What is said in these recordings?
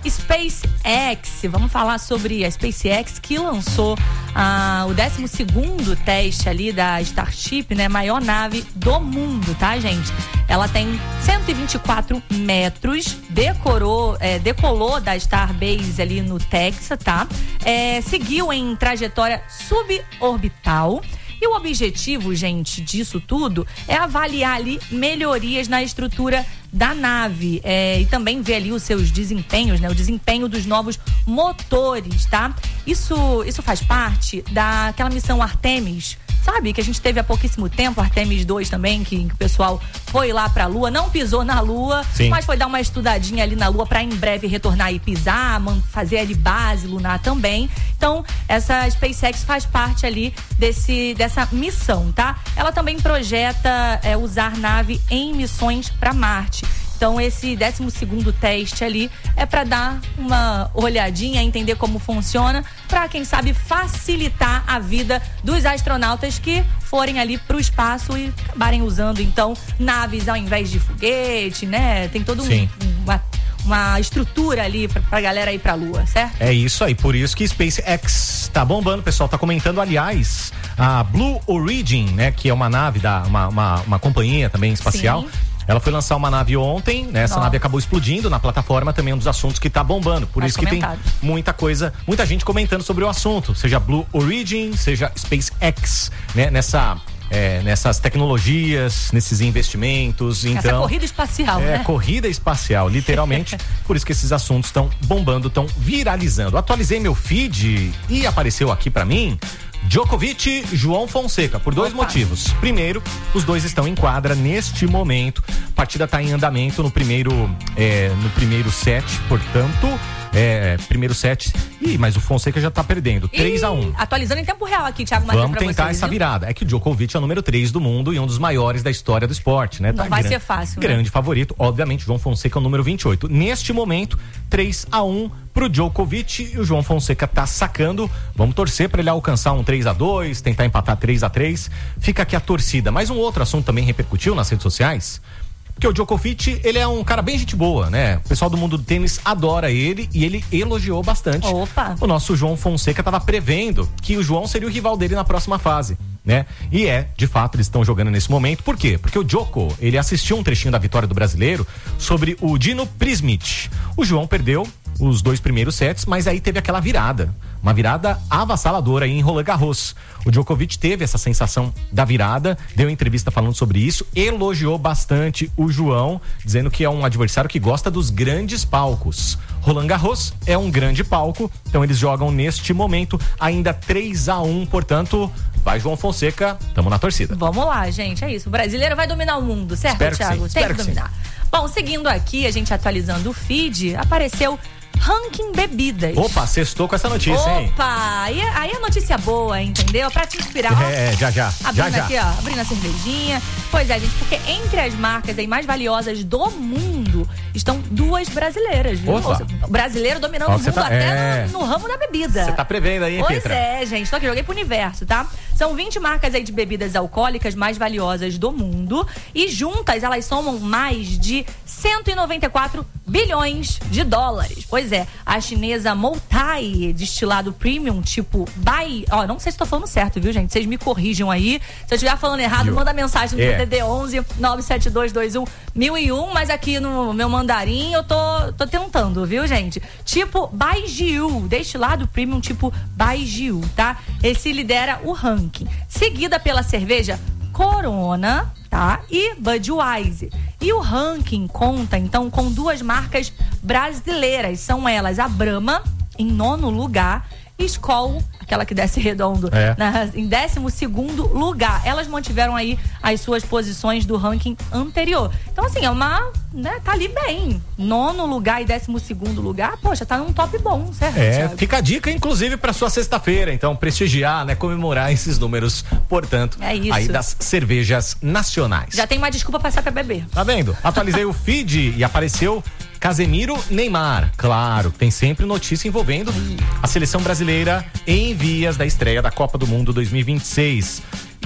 SpaceX, vamos falar sobre a SpaceX que lançou o 12º teste ali da Starship, né? Maior nave do mundo, tá, gente? Ela tem 124 metros, decolou da Starbase ali no Texas, tá? Seguiu em trajetória suborbital. E o objetivo, gente, disso tudo é avaliar ali melhorias na estrutura da nave e também ver ali os seus desempenhos, né? O desempenho dos novos motores, tá? Isso faz parte daquela missão Artemis, sabe? Que a gente teve há pouquíssimo tempo, Artemis 2 também, que o pessoal foi lá pra Lua, não pisou na Lua, sim, mas foi dar uma estudadinha ali na Lua pra em breve retornar e pisar, fazer ali base lunar também. Então, essa SpaceX faz parte ali dessa missão, tá? Ela também projeta usar nave em missões pra Marte. Então, esse 12º teste ali é para dar uma olhadinha, entender como funciona, para quem sabe facilitar a vida dos astronautas que forem ali para o espaço e acabarem usando, então, naves ao invés de foguete, né? Tem todo uma estrutura ali pra galera ir pra Lua, certo? É isso aí, por isso que SpaceX tá bombando, o pessoal tá comentando, aliás, a Blue Origin, né, que é uma nave uma companhia também espacial. Sim. Ela foi lançar uma nave ontem, né? Essa nave acabou explodindo na plataforma, também é um dos assuntos que tá bombando. Por isso que tem muita gente comentando sobre o assunto, seja Blue Origin, seja SpaceX, né? Nessas tecnologias, nesses investimentos. Então, essa corrida espacial, né? Corrida espacial, literalmente. Por isso que esses assuntos estão bombando, estão viralizando. Atualizei meu feed e apareceu aqui pra mim Djokovic e João Fonseca, por dois motivos. Primeiro, os dois estão em quadra neste momento. A partida está em andamento no primeiro set, portanto, primeiro set. Mas o Fonseca já tá perdendo, 3-1. Atualizando em tempo real aqui, Thiago Matheus, vamos tentar essa virada. É que o Djokovic é o número 3 do mundo e um dos maiores da história do esporte, né? Não vai ser fácil, grande favorito, obviamente, João Fonseca é o número 28. Neste momento, 3-1 pro Djokovic e o João Fonseca tá sacando. Vamos torcer para ele alcançar um 3-2, tentar empatar 3-3. Fica aqui a torcida. Mas um outro assunto também repercutiu nas redes sociais, porque o Djokovic, ele é um cara bem gente boa, né? O pessoal do mundo do tênis adora ele e ele elogiou bastante. Opa! O nosso João Fonseca tava prevendo que o João seria o rival dele na próxima fase, né? E de fato, eles estão jogando nesse momento. Por quê? Porque o Djoko, ele assistiu um trechinho da vitória do brasileiro sobre o Dino Prismic. O João perdeu os 2 primeiros sets, mas aí teve aquela virada, uma virada avassaladora aí em Roland Garros. O Djokovic teve essa sensação da virada, deu entrevista falando sobre isso, elogiou bastante o João, dizendo que é um adversário que gosta dos grandes palcos. Roland Garros é um grande palco, então eles jogam neste momento ainda 3-1, portanto, vai João Fonseca, tamo na torcida. Vamos lá, gente, é isso. O brasileiro vai dominar o mundo, certo, Espero Thiago? Que Tem que dominar. Bom, seguindo aqui, a gente atualizando o feed, apareceu Ranking Bebidas. Opa, sextou com essa notícia, hein? Opa, aí é notícia boa, entendeu? Pra te inspirar. Já. Abrindo aqui, ó, abrindo a cervejinha. Pois é, gente, porque entre as marcas aí mais valiosas do mundo estão 2 brasileiras, viu? O brasileiro dominando o mundo até no ramo da bebida. Você tá prevendo aí, hein, Pois Petra? gente, tô aqui, joguei pro universo, tá? São 20 marcas aí de bebidas alcoólicas mais valiosas do mundo e juntas elas somam mais de 194 bilhões de dólares. Pois é, a chinesa Moutai, destilado premium, tipo não sei se tô falando certo, viu, gente? Vocês me corrijam aí. Se eu estiver falando errado, manda mensagem no DDD 11 97221 1001, mas aqui no meu mandarim eu tô tentando, viu, gente? Tipo Baijiu, destilado premium tipo Baijiu, tá? Esse lidera o ranking, seguida pela cerveja Corona, tá? E Budweiser. E o ranking conta, então, com 2 marcas brasileiras. São elas a Brahma, em 9º lugar, e Skol, aquela que desce redondo, em 12º lugar. Elas mantiveram aí as suas posições do ranking anterior. Então, assim, tá ali bem. 9º lugar e 12º lugar, poxa, tá num top bom, certo, Thiago? Fica a dica, inclusive, pra sua sexta-feira. Então, prestigiar, né, comemorar esses números, portanto, aí das cervejas nacionais. Já tem uma desculpa pra sair pra beber. Tá vendo? Atualizei o feed e apareceu Casemiro, Neymar. Claro, tem sempre notícia envolvendo a seleção brasileira em vias da estreia da Copa do Mundo 2026.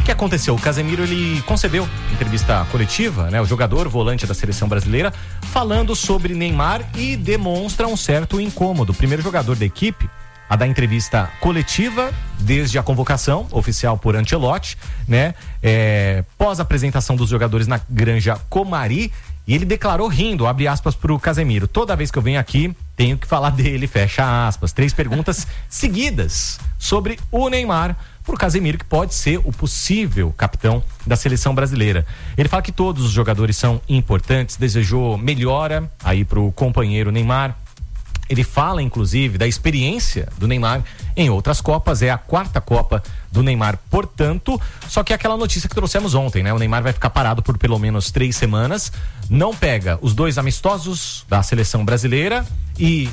que aconteceu? O Casemiro, ele concedeu entrevista coletiva, né? O jogador, volante da seleção brasileira, falando sobre Neymar e demonstra um certo incômodo. O primeiro jogador da equipe a dar entrevista coletiva desde a convocação oficial por Ancelotti, né? Pós a apresentação dos jogadores na Granja Comari, e ele declarou rindo, abre aspas pro Casemiro: toda vez que eu venho aqui, tenho que falar dele, fecha aspas. 3 perguntas seguidas sobre o Neymar pro Casemiro, que pode ser o possível capitão da seleção brasileira. Ele fala que todos os jogadores são importantes, desejou melhora aí pro companheiro Neymar. Ele fala, inclusive, da experiência do Neymar em outras Copas. É a 4ª Copa do Neymar, portanto. Só que é aquela notícia que trouxemos ontem, né? O Neymar vai ficar parado por pelo menos 3 semanas. Não pega os 2 amistosos da seleção brasileira e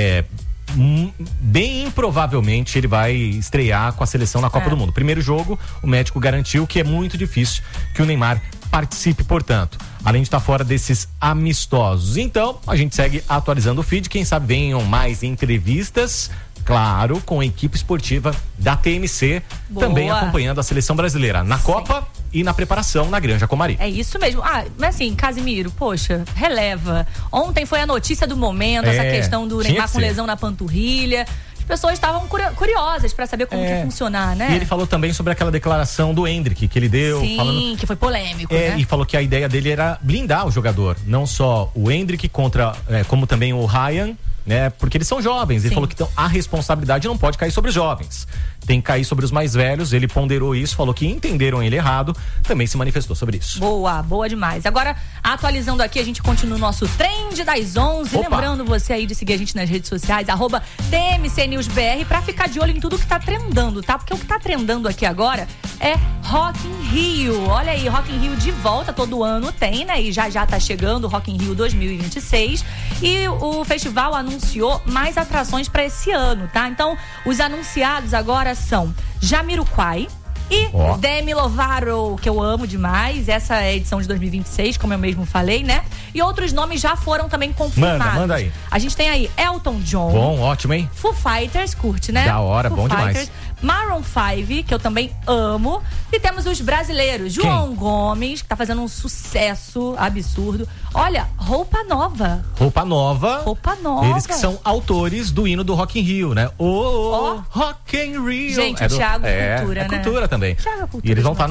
bem improvavelmente ele vai estrear com a seleção na Copa do Mundo. Primeiro jogo, o médico garantiu que é muito difícil que o Neymar participe, portanto, além de estar fora desses amistosos. Então, a gente segue atualizando o feed. Quem sabe venham mais entrevistas, claro, com a equipe esportiva da TMC. Boa. Também acompanhando a seleção brasileira na Copa e na preparação na Granja Comari. É isso mesmo. Mas assim, Casemiro, poxa, releva. Ontem foi a notícia do momento, essa questão do Neymar com lesão na panturrilha. As pessoas estavam curiosas para saber como que ia funcionar, né? E ele falou também sobre aquela declaração do Endrick que ele deu. Sim, falando, que foi polêmico, né? E falou que a ideia dele era blindar o jogador. Não só o Endrick como também o Ryan, né? Porque eles são jovens. Ele falou que a responsabilidade não pode cair sobre os jovens. Tem que cair sobre os mais velhos. Ele ponderou isso, falou que entenderam ele errado. Também se manifestou sobre isso. Boa demais. Agora, atualizando aqui, a gente continua o nosso Trend das 11. Opa. Lembrando você aí de seguir a gente nas redes sociais, @TMCNewsBR, pra ficar de olho em tudo que tá trendando, tá? Porque o que tá trendando aqui agora é Rock in Rio. Olha aí, Rock in Rio de volta, todo ano tem, né? E já tá chegando o Rock in Rio 2026. E o festival anunciou mais atrações pra esse ano, tá? Então, os anunciados agora são Jamiroquai e Demi Lovato, que eu amo demais. Essa é a edição de 2026, como eu mesmo falei, né? E outros nomes já foram também confirmados. Manda aí. A gente tem aí Elton John. Bom, ótimo, hein? Foo Fighters, curte, né? Da hora, Foo bom Fighters, demais. Maroon 5, que eu também amo. E temos os brasileiros. João Gomes, que tá fazendo um sucesso absurdo. Olha, Roupa Nova. Eles que são autores do hino do Rock in Rio, né? Rock in Rio. Gente, o Thiago Cultura, né? Cultura também. Thiago Cultura, e eles vão estar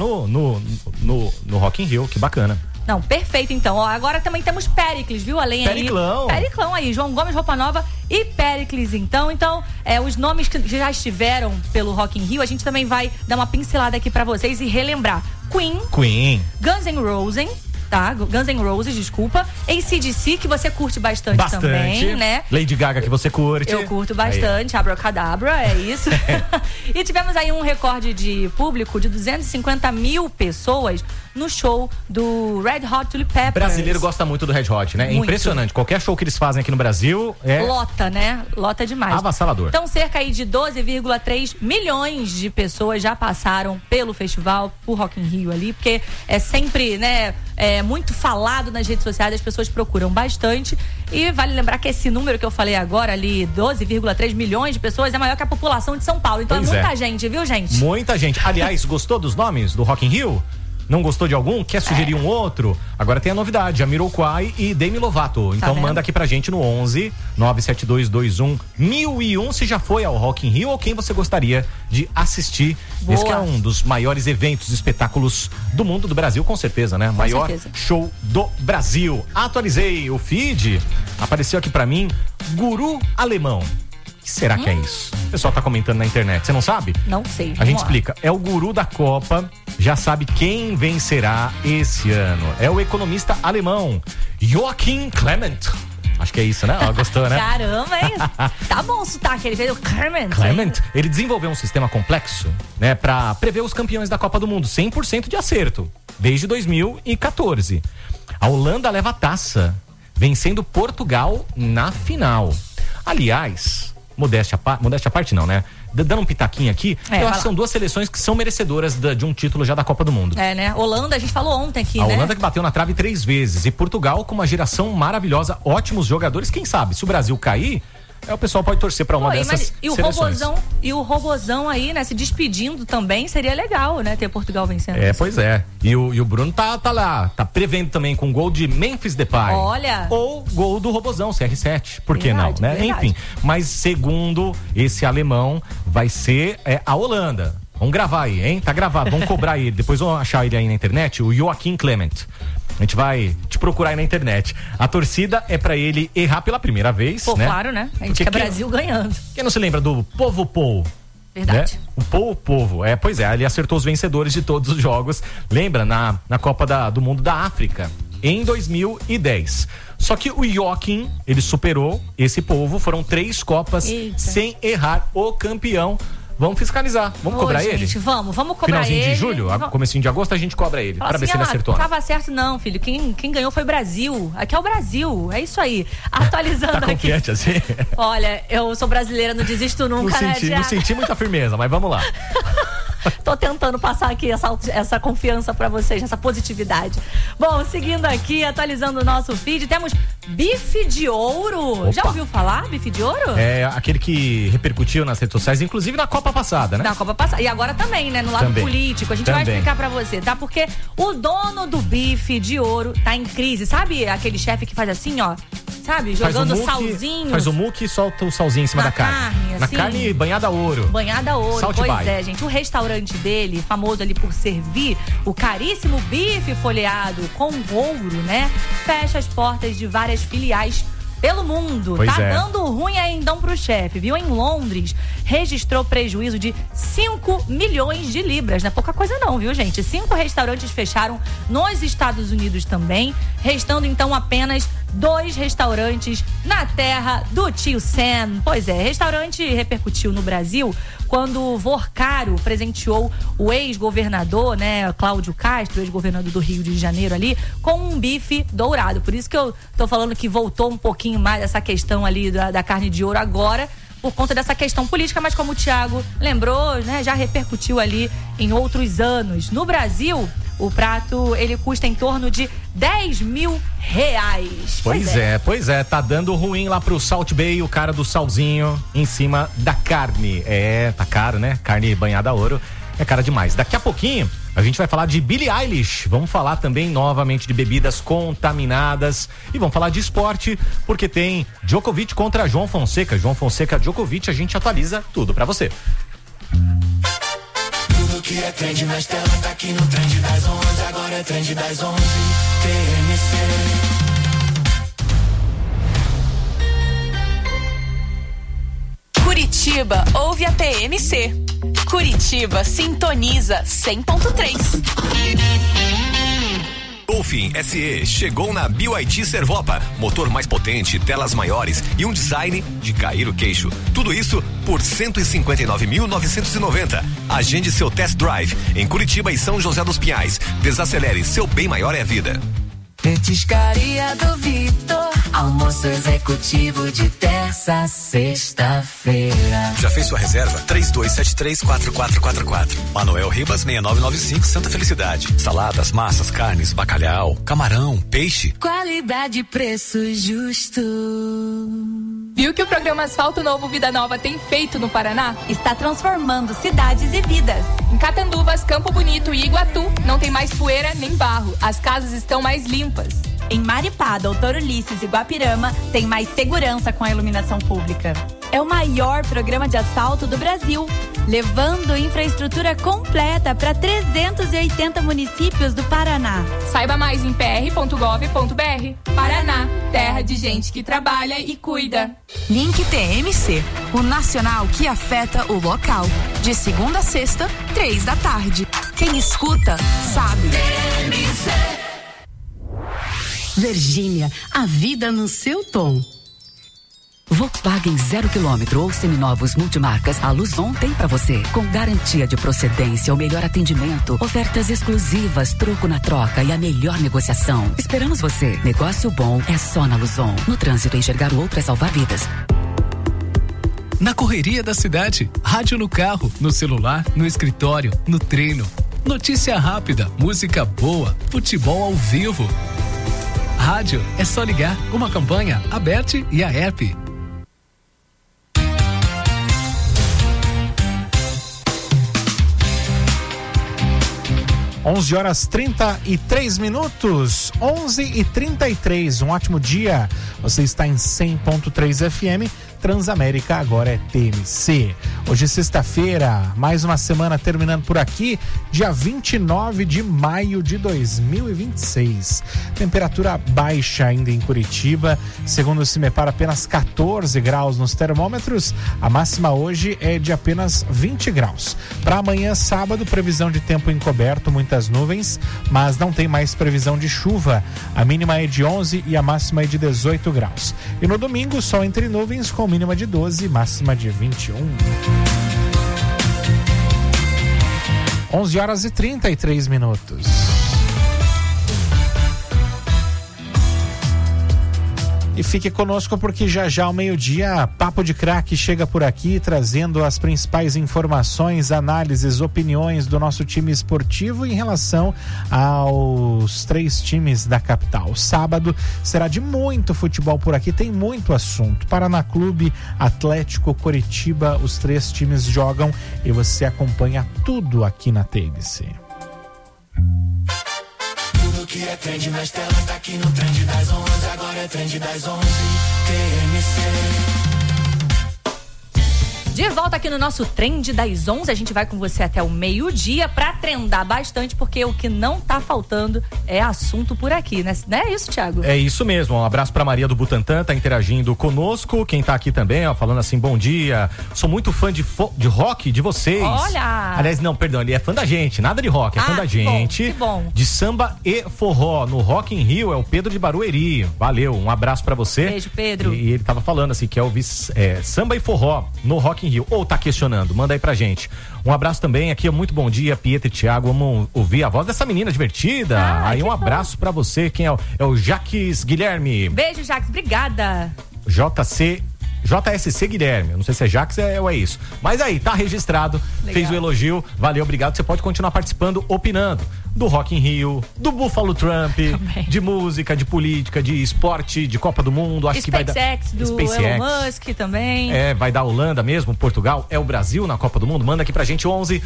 no Rock in Rio, que bacana. Não, perfeito então. Agora também temos Péricles, viu? Além Periclão. aí. Periclão aí. João Gomes, Roupa Nova e Péricles, então. Então, os nomes que já estiveram pelo Rock in Rio, a gente também vai dar uma pincelada aqui pra vocês e relembrar. Queen. Guns N' Roses, tá? Guns N' Roses, desculpa. AC/DC, que você curte bastante também, né? Lady Gaga, que você curte. Eu curto bastante. Abracadabra, é isso. E tivemos aí um recorde de público de 250 mil pessoas no show do Red Hot Chili Peppers. O brasileiro gosta muito do Red Hot, né? É impressionante. Qualquer show que eles fazem aqui no Brasil lota, né? Lota demais. Avassalador. Então, cerca aí de 12,3 milhões de pessoas já passaram pelo festival, por Rock in Rio ali, porque é sempre, né? Muito falado nas redes sociais, as pessoas procuram bastante. E vale lembrar que esse número que eu falei agora ali, 12,3 milhões de pessoas, é maior que a população de São Paulo. Então é muita gente, viu, gente? Muita gente. Aliás, gostou dos nomes do Rock in Rio? Não gostou de algum? Quer sugerir um outro? Agora tem a novidade, Jamiroquai e Demi Lovato. Então manda aqui pra gente no 11 97221 1001 se já foi ao Rock in Rio ou quem você gostaria de assistir. Boa. Esse que é um dos maiores eventos, espetáculos do mundo, do Brasil, com certeza, né? Maior show do Brasil. Atualizei o feed, apareceu aqui pra mim, Guru Alemão. O que será que é isso? O pessoal tá comentando na internet. Você não sabe? Não sei. A gente explica. É o guru da Copa. Já sabe quem vencerá esse ano. É o economista alemão Joachim Clement. Acho que é isso, né? Gostou, né? Caramba, hein? Tá bom o sotaque. Ele fez o Clement. Ele desenvolveu um sistema complexo, né? Pra prever os campeões da Copa do Mundo. 100% de acerto. Desde 2014. A Holanda leva a taça, vencendo Portugal na final. Aliás... Modéstia à parte não, né? Dando um pitaquinho aqui, eu acho que são 2 seleções que são merecedoras de um título já da Copa do Mundo. Né? Holanda, a gente falou ontem aqui, né? A Holanda que bateu na trave 3 vezes. E Portugal com uma geração maravilhosa, ótimos jogadores. Quem sabe, se o Brasil cair, o pessoal pode torcer pra uma dessas seleções. E o Robozão aí, né, se despedindo também, seria legal, né, ter Portugal vencendo. Pois é. E o Bruno tá lá, tá prevendo também com gol de Memphis Depay. Olha. Ou gol do Robozão, CR7. Por que não, né? Verdade. Enfim, mas segundo esse alemão, vai ser a Holanda. Vamos gravar aí, hein? Tá gravado, vamos cobrar ele. Depois vamos achar ele aí na internet, o Joachim Clement. A gente vai te procurar aí na internet. A torcida é pra ele errar pela primeira vez, né? Claro, né? A gente quer Brasil ganhando. Quem não se lembra do Povo Pou? Verdade. Né? O Povo. Pois é, ele acertou os vencedores de todos os jogos. Lembra? Na Copa do Mundo da África, em 2010. Só que o Joachim, ele superou esse Povo. Foram 3 Copas sem errar o campeão. Vamos fiscalizar, vamos cobrar ele? Vamos cobrar Finalzinho ele. de julho, comecinho de agosto, a gente cobra ele, pra ver se ele acertou. Não tava certo não, filho, quem ganhou foi o Brasil, aqui é o Brasil, é isso aí, atualizando tá confiante aqui. Assim? Olha, eu sou brasileira, não desisto nunca, não senti muita firmeza, mas vamos lá. Tô tentando passar aqui essa confiança pra vocês, essa positividade. Bom, seguindo aqui, atualizando o nosso feed, temos bife de ouro. Opa. Já ouviu falar bife de ouro? É aquele que repercutiu nas redes sociais, inclusive na Copa passada, né? Na Copa passada. E agora também, né? No lado político. A gente vai explicar pra você, tá? Porque o dono do bife de ouro tá em crise. Sabe aquele chefe que faz assim, ó? Sabe? Jogando salzinho. Faz o muque e solta o salzinho em cima da carne. Na carne banhada a ouro. Banhada a ouro. Salt pois by. É, gente. O restaurante dele, famoso ali por servir o caríssimo bife folheado com ouro, né? Fecha as portas de várias filiais pelo mundo. Pois dando ruim ainda pro chefe, viu? Em Londres, registrou prejuízo de 5 milhões de libras. Não é pouca coisa não, viu, gente? 5 restaurantes fecharam nos Estados Unidos também, restando então apenas 2 restaurantes na terra do tio Sam. Pois é, restaurante repercutiu no Brasil quando Vorcaro presenteou o ex-governador, né, Cláudio Castro, ex-governador do Rio de Janeiro ali, com um bife dourado. Por isso que eu tô falando que voltou um pouquinho mais essa questão ali da carne de ouro agora, por conta dessa questão política, mas como o Thiago lembrou, né, já repercutiu ali em outros anos. No Brasil, o prato, ele custa em torno de R$10 mil. Pois é, tá dando ruim lá pro Salt Bay, o cara do salzinho em cima da carne. Tá caro, né? Carne banhada a ouro é cara demais. Daqui a pouquinho a gente vai falar de Billie Eilish, vamos falar também novamente de bebidas contaminadas e vamos falar de esporte, porque tem Djokovic contra João Fonseca, Djokovic, a gente atualiza tudo pra você. Tudo que é trend nas telas tá aqui no Trend das 11, agora é Trend das 11, TMC. Curitiba ouve a TMC. Curitiba sintoniza 100.3. Dolphin SE chegou na BYD Servopa. Motor mais potente, telas maiores e um design de cair o queixo. Tudo isso por R$ 159.990. Agende seu test drive em Curitiba e São José dos Pinhais. Desacelere, seu bem maior é a vida. Petiscaria do Vitor, almoço executivo de terça a sexta-feira. Já fez sua reserva? 32734444. Manuel Ribas 6995, Santa Felicidade. Saladas, massas, carnes, bacalhau, camarão, peixe. Qualidade e preço justo. Viu que o programa Asfalto Novo Vida Nova tem feito no Paraná? Está transformando cidades e vidas. Em Catanduvas, Campo Bonito e Iguatu, não tem mais poeira nem barro. As casas estão mais limpas. Em Maripá, Doutor Ulisses e Guapirama, tem mais segurança com a iluminação pública. É o maior programa de asfalto do Brasil, levando infraestrutura completa para 380 municípios do Paraná. Saiba mais em pr.gov.br. Paraná, terra de gente que trabalha e cuida. Link TMC, o nacional que afeta o local. De segunda a sexta, 3 da tarde. Quem escuta, sabe. TMC. Virgínia, a vida no seu tom. Volkswagen 0 km ou seminovos multimarcas, a Luzon tem pra você. Com garantia de procedência, o melhor atendimento, ofertas exclusivas, troco na troca e a melhor negociação. Esperamos você. Negócio bom é só na Luzon. No trânsito, enxergar o outro é salvar vidas. Na correria da cidade, rádio no carro, no celular, no escritório, no treino. Notícia rápida, música boa, futebol ao vivo. Rádio é só ligar, uma campanha, Aberte e a app. 11h33, 11h33, um ótimo dia. Você está em 100.3 FM. Transamérica agora é TMC. Hoje é sexta-feira, mais uma semana terminando por aqui, dia 29 de maio de 2026. Temperatura baixa ainda em Curitiba, segundo o CIMEPAR, apenas 14 graus nos termômetros. A máxima hoje é de apenas 20 graus. Para amanhã, sábado, previsão de tempo encoberto, muitas nuvens, mas não tem mais previsão de chuva. A mínima é de 11 e a máxima é de 18 graus. E no domingo, sol entre nuvens com mínima de 12 e máxima de 21. 11h33. E fique conosco porque já ao meio-dia, Papo de Craque chega por aqui trazendo as principais informações, análises, opiniões do nosso time esportivo em relação aos 3 times da capital. Sábado será de muito futebol por aqui, tem muito assunto. Paraná Clube, Atlético, Coritiba, os 3 times jogam e você acompanha tudo aqui na TMC. Tudo que é trend nas telas tá aqui no Trend das 11. Agora é Trend das 11, TMC. De volta aqui no nosso Trend das 11, a gente vai com você até o meio-dia pra trendar bastante, porque o que não tá faltando é assunto por aqui, né? Não é isso, Thiago? É isso mesmo, um abraço pra Maria do Butantã, tá interagindo conosco, quem tá aqui também, ó, falando assim, bom dia, sou muito fã de rock de vocês. Olha! Aliás, não, perdão, ele é fã da gente, nada de rock, é fã da gente. Que bom. De samba e forró, no Rock in Rio, é o Pedro de Barueri, valeu, um abraço pra você. Beijo, Pedro. E ele tava falando assim, que é ouvir samba e forró no Rock in Rio, ou tá questionando, manda aí pra gente. Um abraço também aqui, muito bom dia, Pietra e Thiago, vamos ouvir a voz dessa menina divertida. Aí um abraço pra você, quem é o Jaques Guilherme. Beijo, Jaques, obrigada. JSC Guilherme, não sei se é Jaques ou é isso, mas aí, tá registrado. Legal. Fez o elogio, valeu, obrigado, você pode continuar participando, opinando do Rock in Rio, do Buffalo Trump, também. De música, de política, de esporte, de Copa do Mundo, acho que vai dar do SpaceX. Elon Musk também. Vai dar Holanda mesmo, Portugal, é o Brasil na Copa do Mundo, manda aqui pra gente 11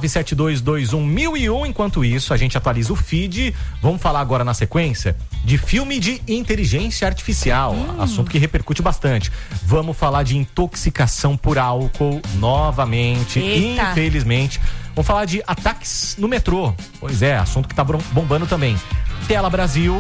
97221 1001. Enquanto isso, a gente atualiza o feed. Vamos falar agora na sequência de filme de inteligência artificial, assunto que repercute bastante. Vamos falar de intoxicação por álcool novamente. Eita. Infelizmente. Vamos falar de ataques no metrô. Pois é, assunto que tá bombando também. Tela Brasil,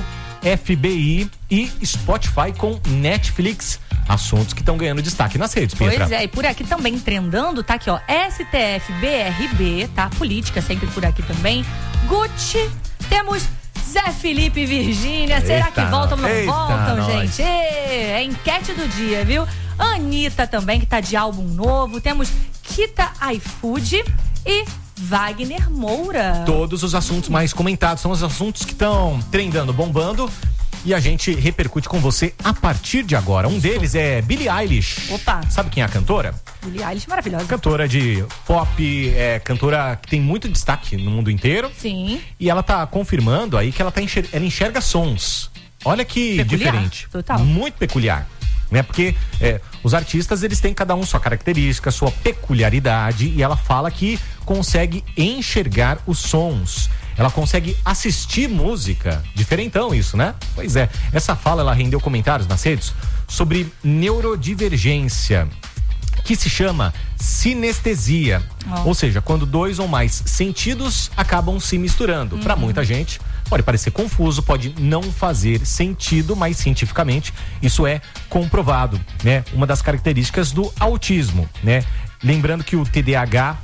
FBI e Spotify com Netflix. Assuntos que estão ganhando destaque nas redes, Pietra. Pois é, e por aqui também trendando, tá aqui, ó, STF, BRB, tá? Política sempre por aqui também. Gucci, temos Zé Felipe e Virgínia. Será que voltam ou não voltam, gente? É enquete do dia, viu? Anitta também, que tá de álbum novo. Temos Kita iFood e Wagner Moura. Todos os assuntos mais comentados são os assuntos que estão trendando, bombando, e a gente repercute com você a partir de agora. Um deles é Billie Eilish. Opa! Sabe quem é a cantora? Billie Eilish, maravilhosa. Cantora de pop, cantora que tem muito destaque no mundo inteiro. Sim. E ela tá confirmando aí que ela enxerga sons. Olha que peculiar, diferente. Total. Muito peculiar. Né? Porque os artistas, eles têm cada um sua característica, sua peculiaridade, e ela fala que consegue enxergar os sons, ela consegue assistir música. Diferentão isso, né? Pois é, essa fala, ela rendeu comentários nas redes sobre neurodivergência, que se chama sinestesia, ou seja, quando 2 ou mais sentidos acabam se misturando. Para muita gente pode parecer confuso, pode não fazer sentido, mas cientificamente isso é comprovado, né? Uma das características do autismo, né? Lembrando que o TDAH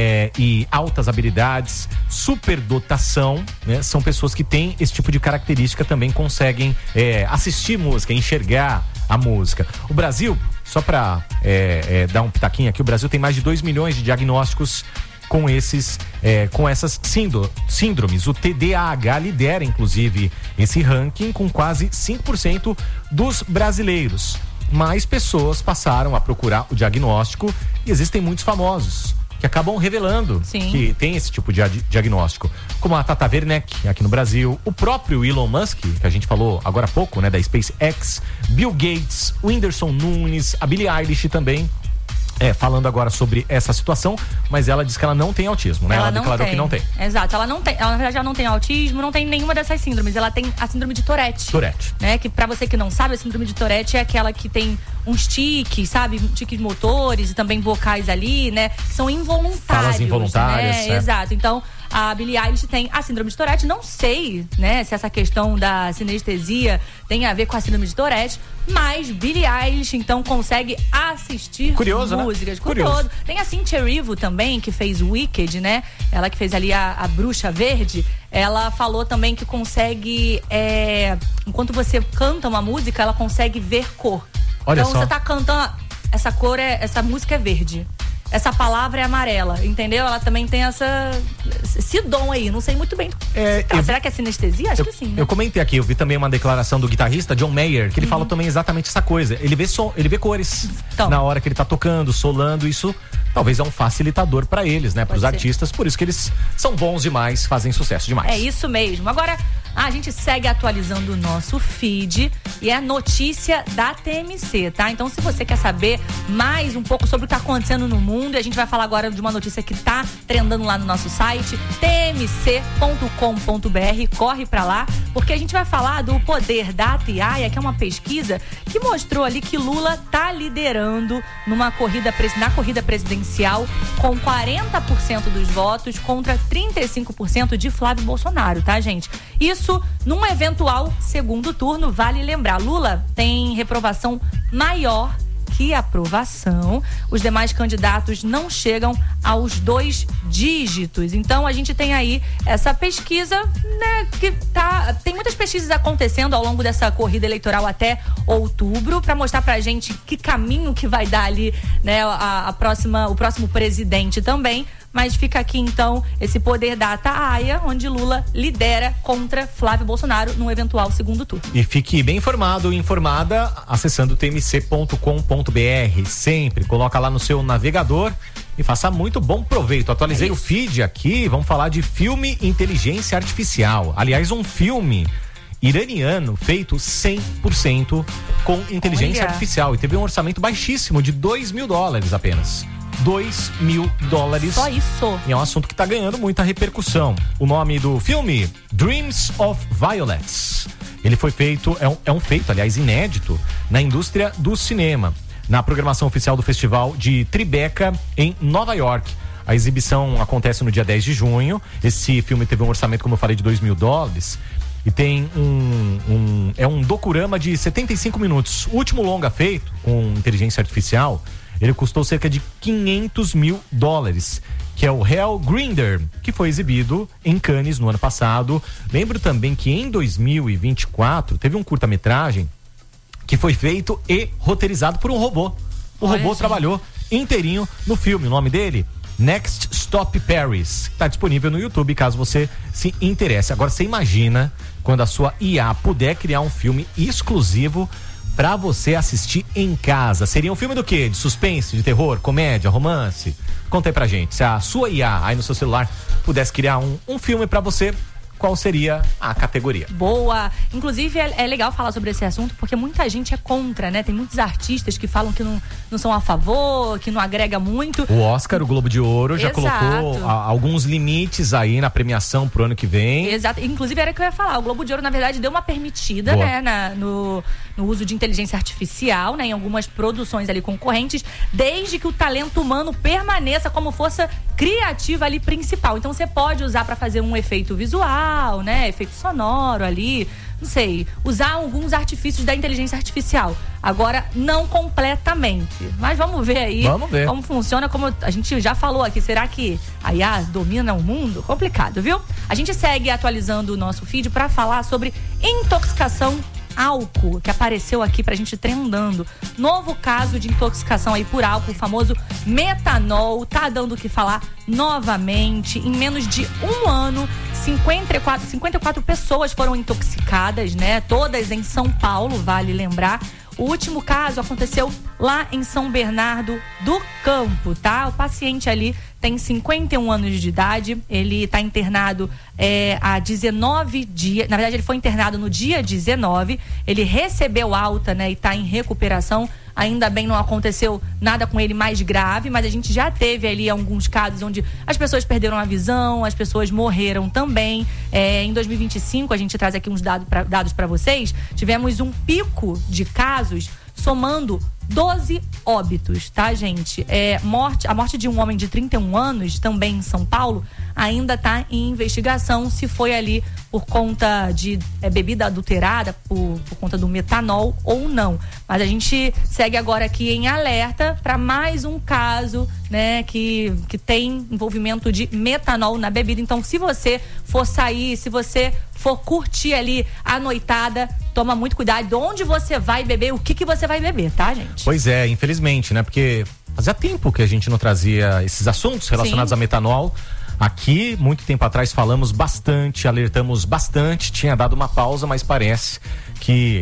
e altas habilidades, superdotação, né? São pessoas que têm esse tipo de característica, também conseguem assistir música, enxergar a música. O Brasil, só para dar um pitaquinho aqui, o Brasil tem mais de 2 milhões de diagnósticos com essas síndromes. O TDAH lidera, inclusive, esse ranking com quase 5% dos brasileiros. Mais pessoas passaram a procurar o diagnóstico e existem muitos famosos que acabam revelando que tem esse tipo de diagnóstico, como a Tata Werneck aqui no Brasil, o próprio Elon Musk, que a gente falou agora há pouco, né, da SpaceX, Bill Gates, o Whindersson Nunes, a Billie Eilish também. falando agora sobre essa situação, mas ela diz que ela não tem autismo, né? Ela declarou que não tem. Exato, ela não tem, ela na verdade ela não tem autismo, não tem nenhuma dessas síndromes, ela tem a síndrome de Tourette. Tourette. Né? Que pra você que não sabe, a síndrome de Tourette é aquela que tem uns tiques, sabe? Tiques motores e também vocais ali, né? Que são involuntários. Falas involuntárias, né? Exato, então a Billie Eilish tem a síndrome de Tourette, não sei, né, se essa questão da sinestesia tem a ver com a síndrome de Tourette, mas Billie Eilish então consegue assistir músicas. Né? Curioso. Tem a Cynthia Erivo também, que fez Wicked, né? Ela que fez ali a Bruxa Verde. Ela falou também que consegue, enquanto você canta uma música, ela consegue ver cor. Olha então só. Você tá cantando, essa música é verde. Essa palavra é amarela, entendeu? Ela também tem esse dom aí, não sei muito bem. Será que é sinestesia? Acho que sim, né? Eu comentei aqui, eu vi também uma declaração do guitarrista John Mayer, que ele fala também exatamente essa coisa. Ele vê cores na hora que ele tá tocando, solando, isso talvez é um facilitador pra eles, né? Pros artistas, por isso que eles são bons demais, fazem sucesso demais. É isso mesmo. Agora, a gente segue atualizando o nosso feed e é notícia da TMC, tá? Então, se você quer saber mais um pouco sobre o que tá acontecendo no mundo, e a gente vai falar agora de uma notícia que tá trendando lá no nosso site, tmc.com.br, corre pra lá, porque a gente vai falar do Poder da Atiaia, que é uma pesquisa que mostrou ali que Lula tá liderando na corrida presidencial com 40% dos votos contra 35% de Flávio Bolsonaro, tá, gente? Isso num eventual segundo turno, vale lembrar, Lula tem reprovação maior que aprovação. Os demais candidatos não chegam aos 2 dígitos. Então a gente tem aí essa pesquisa, né, que tem muitas pesquisas acontecendo ao longo dessa corrida eleitoral até outubro, para mostrar pra gente que caminho que vai dar ali, né, o próximo presidente também. Mas fica aqui, então, esse Poder da Atiaia, onde Lula lidera contra Flávio Bolsonaro num eventual segundo turno. E fique bem informado, informada, acessando tmc.com.br. Sempre coloca lá no seu navegador e faça muito bom proveito. Atualizei o feed aqui, vamos falar de filme Inteligência Artificial. Aliás, um filme iraniano feito 100% com inteligência artificial. E teve um orçamento baixíssimo de $2.000 apenas. $2.000. Só isso. E é um assunto que tá ganhando muita repercussão. O nome do filme, Dreams of Violets. Ele foi feito, é um feito, aliás, inédito na indústria do cinema. Na programação oficial do Festival de Tribeca, em Nova York. A exibição acontece no dia 10 de junho. Esse filme teve um orçamento, como eu falei, de $2.000. E tem um docurama de 75 minutos. O último longa feito com inteligência artificial, ele custou cerca de $500 mil, que é o Hell Grinder, que foi exibido em Cannes no ano passado. Lembro também que em 2024 teve um curta-metragem que foi feito e roteirizado por um robô. O robô trabalhou inteirinho no filme. O nome dele? Next Stop Paris, que está disponível no YouTube, caso você se interesse. Agora, você imagina quando a sua IA puder criar um filme exclusivo pra você assistir em casa. Seria um filme do quê? De suspense, de terror, comédia, romance? Conta aí pra gente. Se a sua IA aí no seu celular pudesse criar um filme pra você, qual seria a categoria? Boa! Inclusive é legal falar sobre esse assunto porque muita gente é contra, né? Tem muitos artistas que falam que não são a favor, que não agrega muito. O Oscar, o Globo de Ouro, já colocou alguns limites aí na premiação pro ano que vem. Exato. Inclusive era o que eu ia falar. O Globo de Ouro, na verdade, deu uma permitida, né? No uso de inteligência artificial, né? Em algumas produções ali concorrentes, desde que o talento humano permaneça como força criativa ali principal. Então você pode usar para fazer um efeito visual, né? Efeito sonoro ali, não sei, usar alguns artifícios da inteligência artificial. Agora, não completamente. Mas vamos ver aí como funciona, como a gente já falou aqui. Será que a IA domina o mundo? Complicado, viu? A gente segue atualizando o nosso feed para falar sobre intoxicação álcool, que apareceu aqui pra gente trendando. Novo caso de intoxicação aí por álcool, o famoso metanol, tá dando o que falar novamente. Em menos de um ano, 54 pessoas foram intoxicadas, né? Todas em São Paulo, vale lembrar. O último caso aconteceu lá em São Bernardo do Campo, tá? O paciente ali tem 51 anos de idade, ele está internado há 19 dias, na verdade ele foi internado no dia 19, ele recebeu alta, né, e está em recuperação. Ainda bem não aconteceu nada com ele mais grave, mas a gente já teve ali alguns casos onde as pessoas perderam a visão, as pessoas morreram também. Em 2025, a gente traz aqui uns dados para vocês, tivemos um pico de casos somando 12 óbitos, tá, gente? A morte de um homem de 31 anos, também em São Paulo, ainda está em investigação se foi ali por conta de bebida adulterada, por conta do metanol ou não. Mas a gente segue agora aqui em alerta para mais um caso, né, que tem envolvimento de metanol na bebida. Então, se você for sair, se você for curtir ali a noitada, toma muito cuidado de onde você vai beber, o que você vai beber, tá, gente? Pois é, infelizmente, né? Porque fazia tempo que a gente não trazia esses assuntos relacionados a metanol. Aqui, muito tempo atrás, falamos bastante, alertamos bastante, tinha dado uma pausa, mas parece que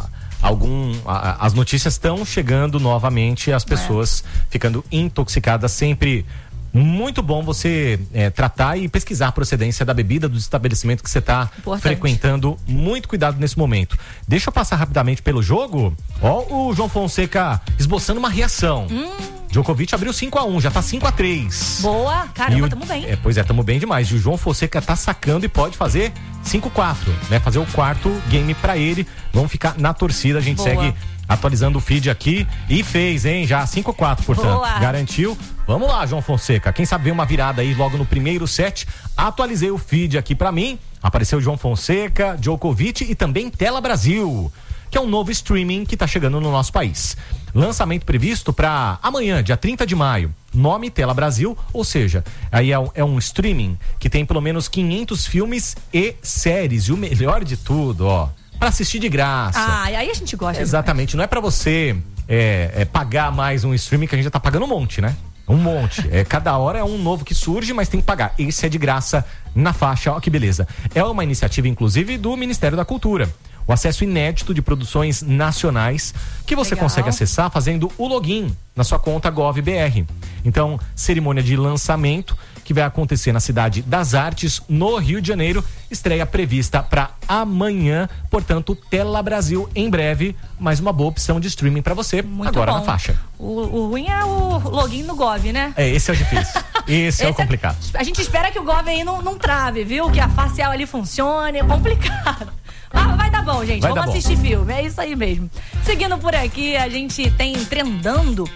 as notícias estão chegando novamente, as pessoas ficando intoxicadas. Sempre muito bom você tratar e pesquisar a procedência da bebida, do estabelecimento que você está frequentando. Muito cuidado nesse momento. Deixa eu passar rapidamente pelo jogo. Ó, o João Fonseca esboçando uma reação. Djokovic abriu 5-1, já tá 5-3. Boa, caramba, tamo bem. Pois é, tamo bem demais. E o João Fonseca tá sacando e pode fazer 5-4, né? Fazer o quarto game pra ele. Vamos ficar na torcida, a gente segue atualizando o feed aqui. E fez, hein? Já 5-4, portanto. Boa. Garantiu. Vamos lá, João Fonseca. Quem sabe ver uma virada aí logo no primeiro set. Atualizei o feed aqui pra mim. Apareceu João Fonseca, Djokovic e também Tela Brasil, que é um novo streaming que tá chegando no nosso país. Lançamento previsto para amanhã, dia 30 de maio. Nome Tela Brasil, ou seja, aí é um streaming que tem pelo menos 500 filmes e séries. E o melhor de tudo, ó, para assistir de graça. Aí a gente gosta. Exatamente, não é para você pagar mais um streaming, que a gente já tá pagando um monte, né? Um monte. Cada hora é um novo que surge, mas tem que pagar. Esse é de graça na faixa, ó que beleza. É uma iniciativa, inclusive, do Ministério da Cultura. O acesso inédito de produções nacionais que você consegue acessar fazendo o login na sua conta GovBR. Então, cerimônia de lançamento que vai acontecer na Cidade das Artes, no Rio de Janeiro, estreia prevista para amanhã. Portanto, Tela Brasil em breve, mais uma boa opção de streaming para você. Muito agora bom. Na faixa. O ruim é o login no Gov, né? Esse é o difícil. Esse é o complicado. A gente espera que o Gov aí não trave, viu? Que a facial ali funcione, é complicado. Vai dar bom, gente. Vamos assistir filme, é isso aí mesmo. Seguindo por aqui, a gente tem trendando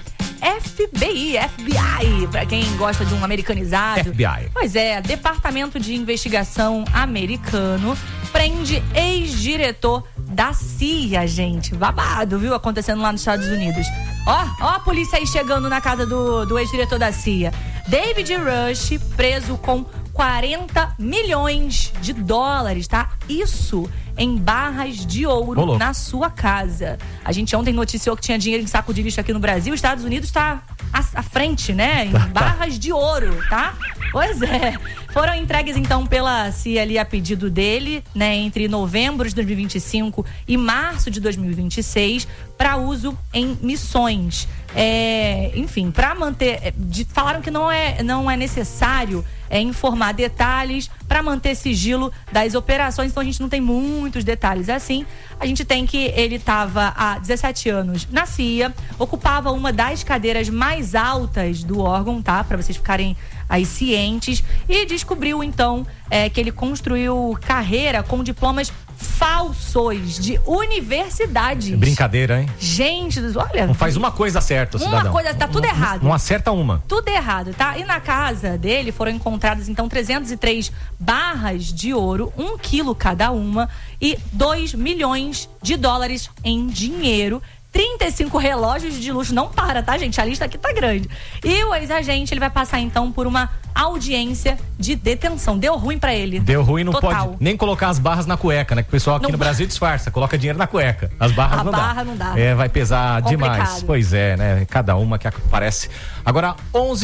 FBI, pra quem gosta de um americanizado. FBI. Pois é, Departamento de Investigação americano prende ex-diretor da CIA, gente. Babado, viu? Acontecendo lá nos Estados Unidos. Ó a polícia aí chegando na casa do ex-diretor da CIA. David Rush, preso com 40 milhões de dólares, tá? Isso em barras de ouro na sua casa. A gente ontem noticiou que tinha dinheiro em saco de lixo aqui no Brasil. Os Estados Unidos está à frente, né? Em barras de ouro, tá? Pois é. Foram entregues, então, pela CIA ali a pedido dele, né? Entre novembro de 2025 e março de 2026, para uso em missões. Enfim, para manter... falaram que não é necessário informar detalhes para manter sigilo das operações, então a gente não tem muitos detalhes assim. A gente tem que ele estava há 17 anos na CIA, ocupava uma das cadeiras mais altas do órgão, tá? Para vocês ficarem aí cientes, e descobriu então que ele construiu carreira com diplomas falsos de universidades. Brincadeira, hein? Gente, olha... Não faz uma coisa certa, cidadão. Uma coisa, tá tudo errado. Não acerta uma. Tudo errado, tá? E na casa dele foram encontradas, então, 303 barras de ouro, 1 quilo cada uma, e 2 milhões de dólares em dinheiro. 35 relógios de luxo, não para, tá, gente? A lista aqui tá grande. E o ex-agente, ele vai passar, então, por uma audiência de detenção. Deu ruim pra ele. Deu ruim, não pode nem colocar as barras na cueca, né? Que o pessoal aqui no Brasil disfarça, coloca dinheiro na cueca. As barras não dá. A barra não dá. Vai pesar demais. Pois é, né? Cada uma que aparece. Agora,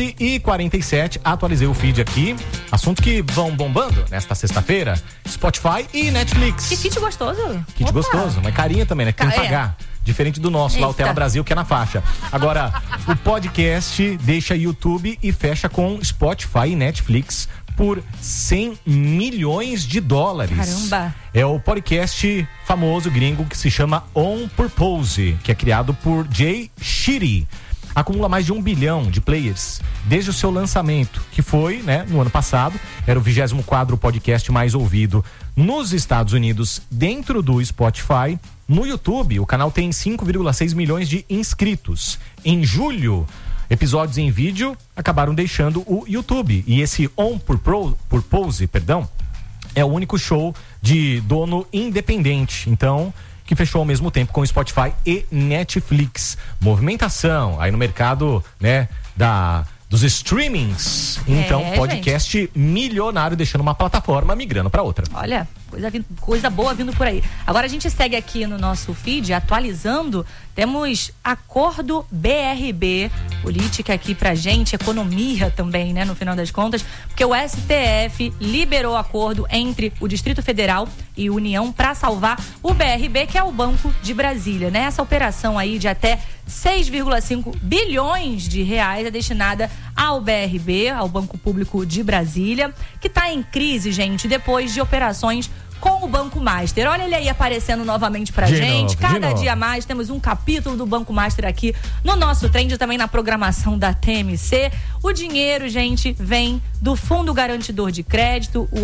11h47, atualizei o feed aqui. Assuntos que vão bombando nesta sexta-feira. Spotify e Netflix. Que kit gostoso. Kit gostoso, mas carinha também, né? Que tem que pagar. Diferente do nosso, lá o Tela Brasil, que é na faixa. Agora, o podcast deixa YouTube e fecha com Spotify e Netflix por 100 milhões de dólares. Caramba! É o podcast famoso gringo que se chama On Purpose, que é criado por Jay Shetty. Acumula mais de 1 bilhão de players desde o seu lançamento, que foi, né, no ano passado. Era o 24º podcast mais ouvido nos Estados Unidos dentro do Spotify. No YouTube, o canal tem 5,6 milhões de inscritos. Em julho, episódios em vídeo acabaram deixando o YouTube. E esse On Purpose, é o único show de dono independente. Então, que fechou ao mesmo tempo com o Spotify e Netflix. Movimentação aí no mercado, né, dos streamings. Então, podcast milionário deixando uma plataforma migrando para outra. Olha, coisa boa vindo por aí. Agora a gente segue aqui no nosso feed, atualizando. Temos acordo BRB, política aqui pra gente, economia também, né, no final das contas, porque o STF liberou acordo entre o Distrito Federal e União para salvar o BRB, que é o Banco de Brasília, né? Essa operação aí de até 6,5 bilhões de reais é destinada ao BRB, ao Banco Público de Brasília, que está em crise, gente, depois de operações com o Banco Master. Olha ele aí aparecendo novamente pra gente. Cada dia mais temos um capítulo do Banco Master aqui no nosso trend, também na programação da TMC. O dinheiro, gente, vem do Fundo Garantidor de Crédito, o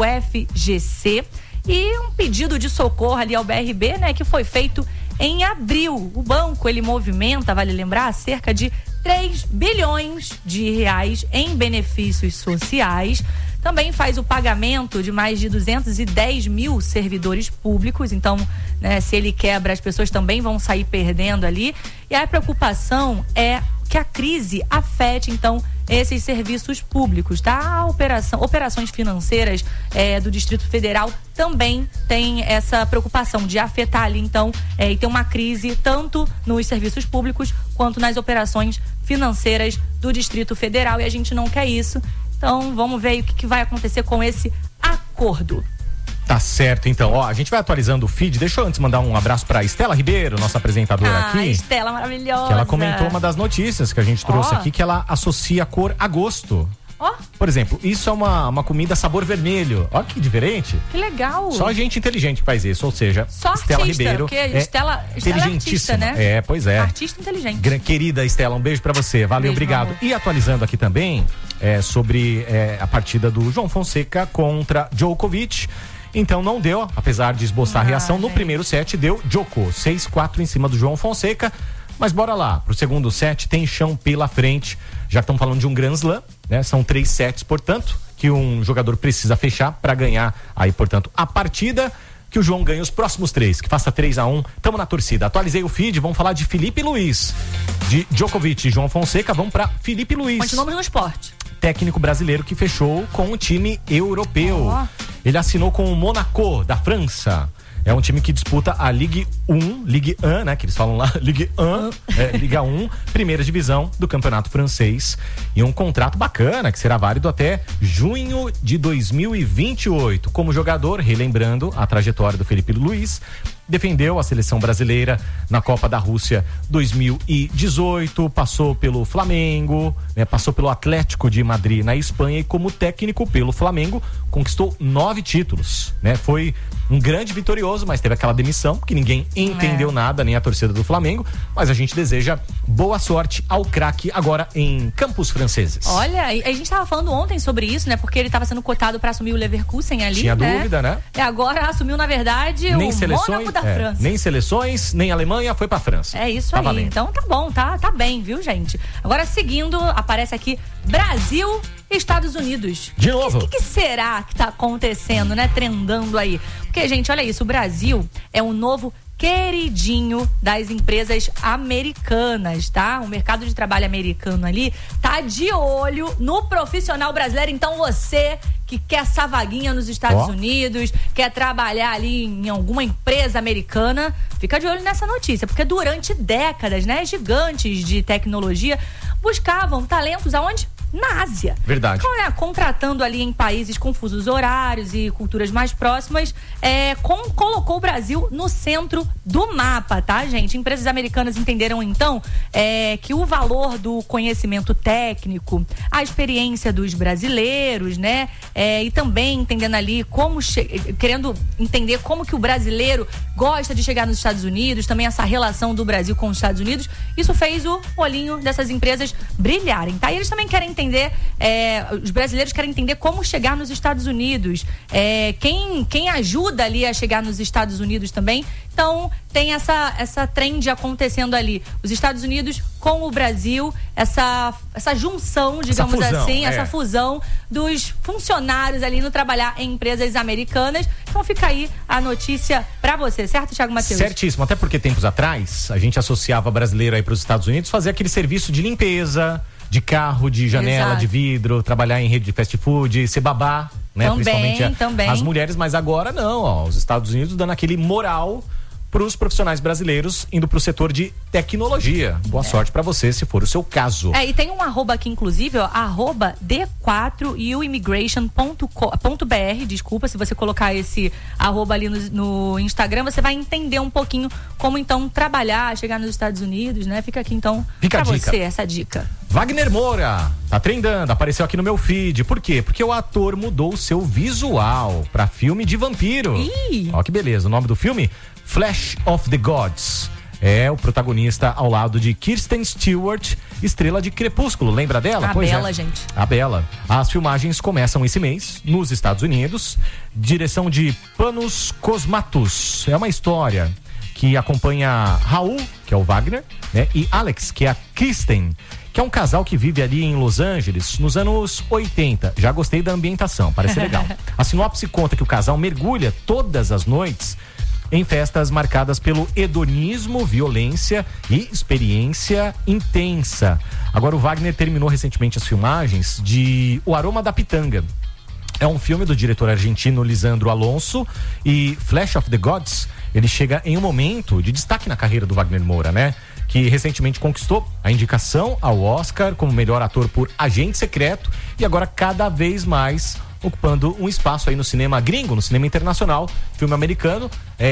FGC, e um pedido de socorro ali ao BRB, né, que foi feito em abril. O banco, ele movimenta, vale lembrar, cerca de 3 bilhões de reais em benefícios sociais. Também faz o pagamento de mais de 210 mil servidores públicos. Então, né, se ele quebra, as pessoas também vão sair perdendo ali. E a preocupação é que a crise afete, então, esses serviços públicos, tá? A operações financeiras do Distrito Federal também tem essa preocupação de afetar ali, então, e ter uma crise tanto nos serviços públicos quanto nas operações financeiras do Distrito Federal, e a gente não quer isso. Então, vamos ver o que vai acontecer com esse acordo. Tá certo, então. Ó, a gente vai atualizando o feed. Deixa eu antes mandar um abraço pra Estela Ribeiro, nossa apresentadora aqui. Estela maravilhosa. Que ela comentou uma das notícias que a gente trouxe aqui, que ela associa a cor a gosto. Por exemplo, isso é uma comida sabor vermelho. Olha que diferente. Que legal. Só gente inteligente faz isso, ou seja, só Estela artista, Ribeiro porque Estela é artista, né? Pois é. Artista inteligente. Querida Estela, um beijo pra você. Valeu, beijo, obrigado. E atualizando aqui também sobre a partida do João Fonseca contra Djokovic. Então não deu, apesar de esboçar a reação, no primeiro set deu Djoko, 6-4 em cima do João Fonseca. Mas bora lá, pro segundo set tem chão pela frente. Já estamos falando de um Grand Slam, né? São 3 sets, portanto, que um jogador precisa fechar para ganhar aí, portanto, a partida. Que o João ganhe os próximos 3, que faça 3-1. Tamo na torcida. Atualizei o feed, vamos falar de Felipe Luiz. De Djokovic e João Fonseca, vamos para Felipe Luiz. Continuamos no esporte. Técnico brasileiro que fechou com o time europeu. Ele assinou com o Monaco, da França. É um time que disputa a Ligue 1, Ligue 1, né? Que eles falam lá, Ligue 1, Liga 1, primeira divisão do campeonato francês. E um contrato bacana, que será válido até junho de 2028. Como jogador, relembrando a trajetória do Felipe Luiz, defendeu a seleção brasileira na Copa da Rússia 2018, passou pelo Flamengo, né, passou pelo Atlético de Madrid na Espanha e como técnico pelo Flamengo conquistou 9 títulos, né? Foi um grande vitorioso, mas teve aquela demissão que ninguém entendeu nada, nem a torcida do Flamengo, mas a gente deseja boa sorte ao craque agora em campos franceses. Olha, a gente estava falando ontem sobre isso, né? Porque ele estava sendo cotado para assumir o Leverkusen ali, tinha dúvida, né? E agora assumiu, na verdade, nem o Mônaco da França. Nem seleções, nem Alemanha, foi pra França. É isso aí. Valendo. Então tá bom, tá bem, viu, gente? Agora, seguindo, aparece aqui Brasil e Estados Unidos. De novo. O que será que tá acontecendo, né? Trendando aí. Porque, gente, olha isso, o Brasil é um novo queridinho das empresas americanas, tá? O mercado de trabalho americano ali tá de olho no profissional brasileiro. Então você que quer essa vaguinha nos Estados Unidos, quer trabalhar ali em alguma empresa americana, fica de olho nessa notícia, porque durante décadas, né, gigantes de tecnologia buscavam talentos aonde? na Ásia. Verdade. Então, né, contratando ali em países com fusos horários e culturas mais próximas, colocou o Brasil no centro do mapa, tá, gente? Empresas americanas entenderam, então, que o valor do conhecimento técnico, a experiência dos brasileiros, né, e também entendendo ali querendo entender como que o brasileiro gosta de chegar nos Estados Unidos, também essa relação do Brasil com os Estados Unidos, isso fez o olhinho dessas empresas brilharem, tá? E eles também querem entender, os brasileiros querem entender como chegar nos Estados Unidos, quem ajuda ali a chegar nos Estados Unidos também. Então, tem essa trend acontecendo ali. Os Estados Unidos com o Brasil, essa junção, digamos assim, essa fusão dos funcionários ali no trabalhar em empresas americanas. Então, fica aí a notícia pra você, certo, Thiago Matheus? Certíssimo, até porque tempos atrás a gente associava brasileiro aí pros Estados Unidos fazer aquele serviço de limpeza, de carro, de janela, Exato. de vidro, trabalhar em rede de fast food, ser babá, né? Principalmente as mulheres, mas agora não, ó, os Estados Unidos dando aquele moral para os profissionais brasileiros indo para o setor de tecnologia. Boa sorte para você, se for o seu caso. E tem um arroba aqui, inclusive, ó, @d4uimmigration.br. Desculpa, se você colocar esse arroba ali no Instagram, você vai entender um pouquinho como então trabalhar, chegar nos Estados Unidos, né? Fica aqui então para você essa dica. Wagner Moura tá trendando, apareceu aqui no meu feed. Por quê? Porque o ator mudou o seu visual para filme de vampiro. Ó que beleza, o nome do filme? Flash of the Gods. É o protagonista ao lado de Kristen Stewart, estrela de Crepúsculo. Lembra dela? A Bela, gente. A Bela. As filmagens começam esse mês, nos Estados Unidos. Direção de Panos Cosmatos. É uma história que acompanha Raul, que é o Wagner, né? E Alex, que é a Kristen, que é um casal que vive ali em Los Angeles nos anos 80. Já gostei da ambientação, parece legal. A sinopse conta que o casal mergulha todas as noites em festas marcadas pelo hedonismo, violência e experiência intensa. Agora, o Wagner terminou recentemente as filmagens de O Aroma da Pitanga. É um filme do diretor argentino Lisandro Alonso, e Flash of the Gods, ele chega em um momento de destaque na carreira do Wagner Moura, né? Que recentemente conquistou a indicação ao Oscar como melhor ator por Agente Secreto, e agora cada vez mais ocupando um espaço aí no cinema gringo, no cinema internacional, filme americano,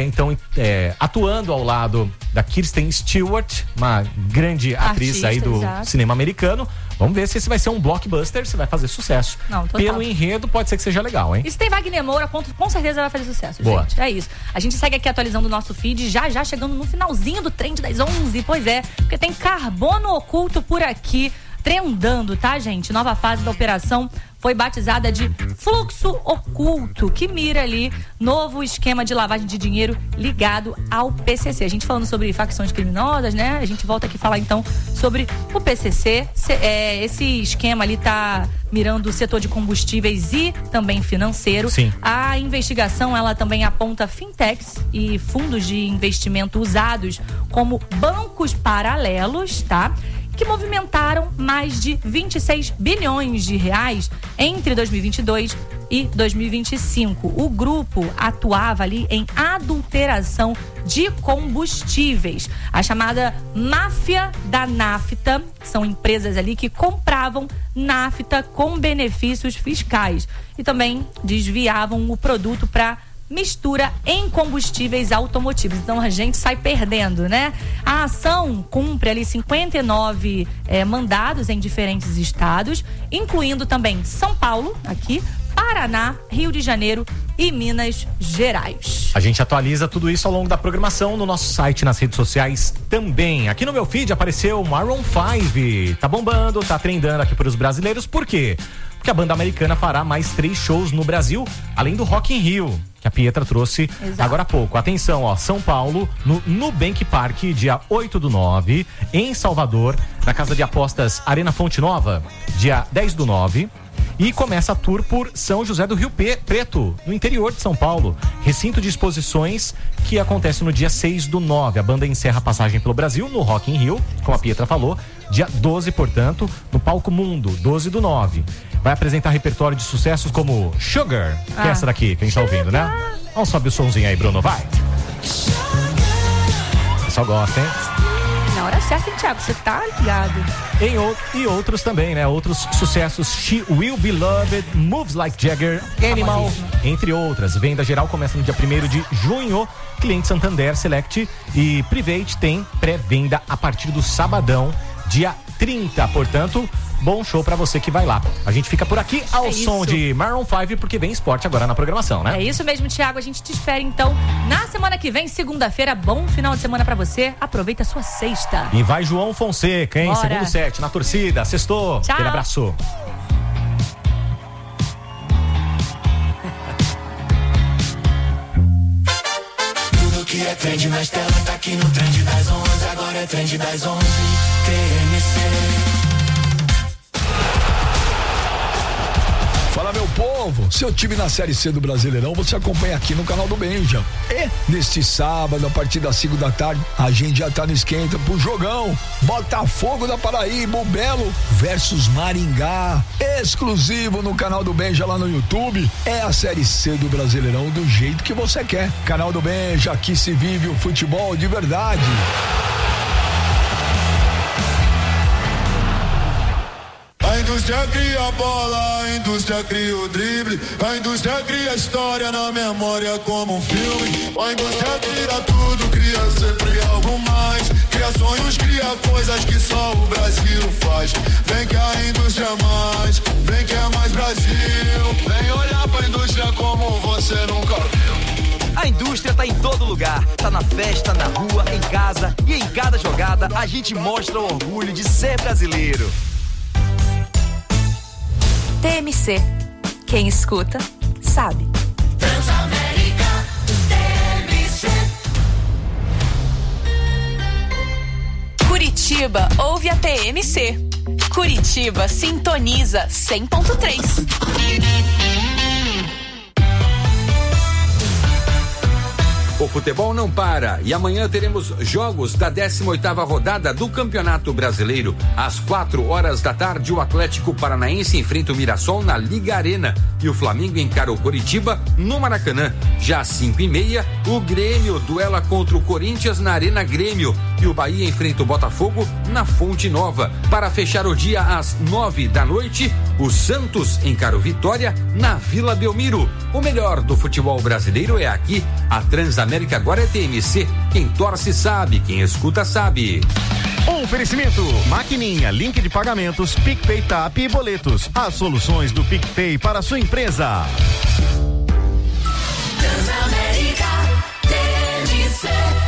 atuando ao lado da Kristen Stewart, uma grande atriz aí do cinema americano. Vamos ver se esse vai ser um blockbuster, se vai fazer sucesso. Não, pelo enredo, pode ser que seja legal, hein? E se tem Wagner Moura, com certeza vai fazer sucesso, Boa. gente. É isso. A gente segue aqui atualizando o nosso feed, já chegando no finalzinho do Trend das 11. Pois é, porque tem carbono oculto por aqui, trendando, tá, gente? Nova fase da operação foi batizada de Fluxo Oculto, que mira ali novo esquema de lavagem de dinheiro ligado ao PCC. A gente falando sobre facções criminosas, né? A gente volta aqui a falar então sobre o PCC. Esse esquema ali tá mirando o setor de combustíveis e também financeiro. Sim. A investigação, ela também aponta fintechs e fundos de investimento usados como bancos paralelos, tá? Que movimentaram mais de 26 bilhões de reais entre 2022 e 2025. O grupo atuava ali em adulteração de combustíveis. A chamada máfia da nafta, são empresas ali que compravam nafta com benefícios fiscais e também desviavam o produto para mistura em combustíveis automotivos. Então a gente sai perdendo, né? A ação cumpre ali 59 mandados em diferentes estados, incluindo também São Paulo, aqui, Paraná, Rio de Janeiro e Minas Gerais. A gente atualiza tudo isso ao longo da programação no nosso site, nas redes sociais também. Aqui no meu feed apareceu Maroon 5. Tá bombando, tá trendando aqui para os brasileiros. Por quê? Porque a banda americana fará mais 3 shows no Brasil, além do Rock in Rio, que a Pietra trouxe agora há pouco. Atenção, ó, São Paulo, no Nubank Park, dia 8/9, em Salvador, na Casa de Apostas Arena Fonte Nova, dia 10/9. E começa a tour por São José do Rio Preto, no interior de São Paulo. Recinto de exposições que acontece no dia 6/9. A banda encerra a passagem pelo Brasil no Rock in Rio, como a Pietra falou, dia 12, portanto, no Palco Mundo, 12/9. Vai apresentar repertório de sucessos como Sugar, que é essa daqui que a gente tá ouvindo, né? Vamos subir o somzinho aí, Bruno, vai. O pessoal gosta, hein? Não, na hora certa, hein, Thiago? Você tá ligado. E outros também, né? Outros sucessos: She Will Be Loved, Moves Like Jagger, Animal, entre outras. Venda geral começa no dia 1º de junho. Cliente Santander Select e Private tem pré-venda a partir do sabadão, dia 30. Portanto, bom show pra você que vai lá. A gente fica por aqui ao som de Maroon 5, porque vem esporte agora na programação, né? É isso mesmo, Thiago. A gente te espera, então, na semana que vem, segunda-feira. Bom final de semana pra você. Aproveita a sua sexta. E vai João Fonseca, hein? Bora. Segundo set, na torcida. Sextou. Tchau. Aquele abraço. Que é trend nas telas, tá aqui no trend das 11. Agora é trend das 11. TMC. Fala, meu povo, seu time na Série C do Brasileirão você acompanha aqui no canal do Benja. E neste sábado, a partir das 5 da tarde, a gente já tá no esquenta pro jogão Botafogo da Paraíba, o Belo versus Maringá, exclusivo no canal do Benja lá no YouTube. É a Série C do Brasileirão do jeito que você quer. Canal do Benja, aqui se vive o futebol de verdade. A indústria cria a bola, a indústria cria o drible, a indústria cria a história na memória como um filme. A indústria cria tudo, cria sempre algo mais. Cria sonhos, cria coisas que só o Brasil faz. Vem que a indústria é mais, vem que é mais Brasil. Vem olhar pra indústria como você nunca viu. A indústria tá em todo lugar, tá na festa, na rua, em casa e em cada jogada a gente mostra o orgulho de ser brasileiro. TMC. Quem escuta, sabe. Transamérica, TMC. Curitiba ouve a TMC. Curitiba sintoniza 100.3. O futebol não para e amanhã teremos jogos da 18ª rodada do Campeonato Brasileiro. Às 4 da tarde, o Atlético Paranaense enfrenta o Mirassol na Liga Arena e o Flamengo encara o Coritiba no Maracanã. Já às 5h30, o Grêmio duela contra o Corinthians na Arena Grêmio e o Bahia enfrenta o Botafogo na Fonte Nova. Para fechar o dia às 9 da noite, o Santos encara o Vitória na Vila Belmiro. O melhor do futebol brasileiro é aqui. A Transamérica agora é TMC. Quem torce sabe, quem escuta sabe. Oferecimento: Maquininha, link de pagamentos, PicPay, TAP e boletos. As soluções do PicPay para a sua empresa. Transamérica, TMC.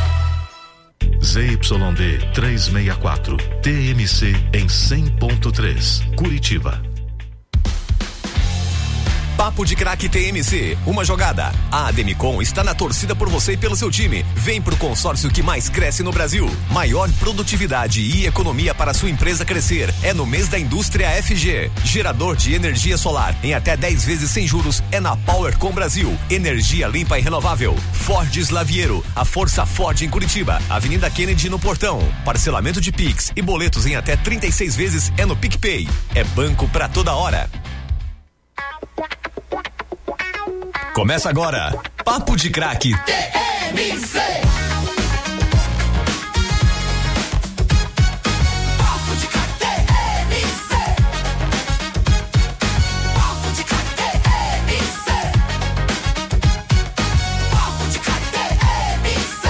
ZYD 364, TMC em 100.3, Curitiba. Papo de Craque TMC, uma jogada. A Ademicon está na torcida por você e pelo seu time. Vem pro consórcio que mais cresce no Brasil. Maior produtividade e economia para sua empresa crescer. É no mês da indústria FG. Gerador de energia solar em até 10 vezes sem juros é na PowerCom Brasil. Energia limpa e renovável. Ford Slaviero, a força Ford em Curitiba. Avenida Kennedy no Portão. Parcelamento de Pix e boletos em até 36 vezes é no PicPay. É banco pra toda hora. Começa agora, Papo de Craque TMC. Papo de Craque TMC. Papo de Craque TMC. Papo de Craque TMC.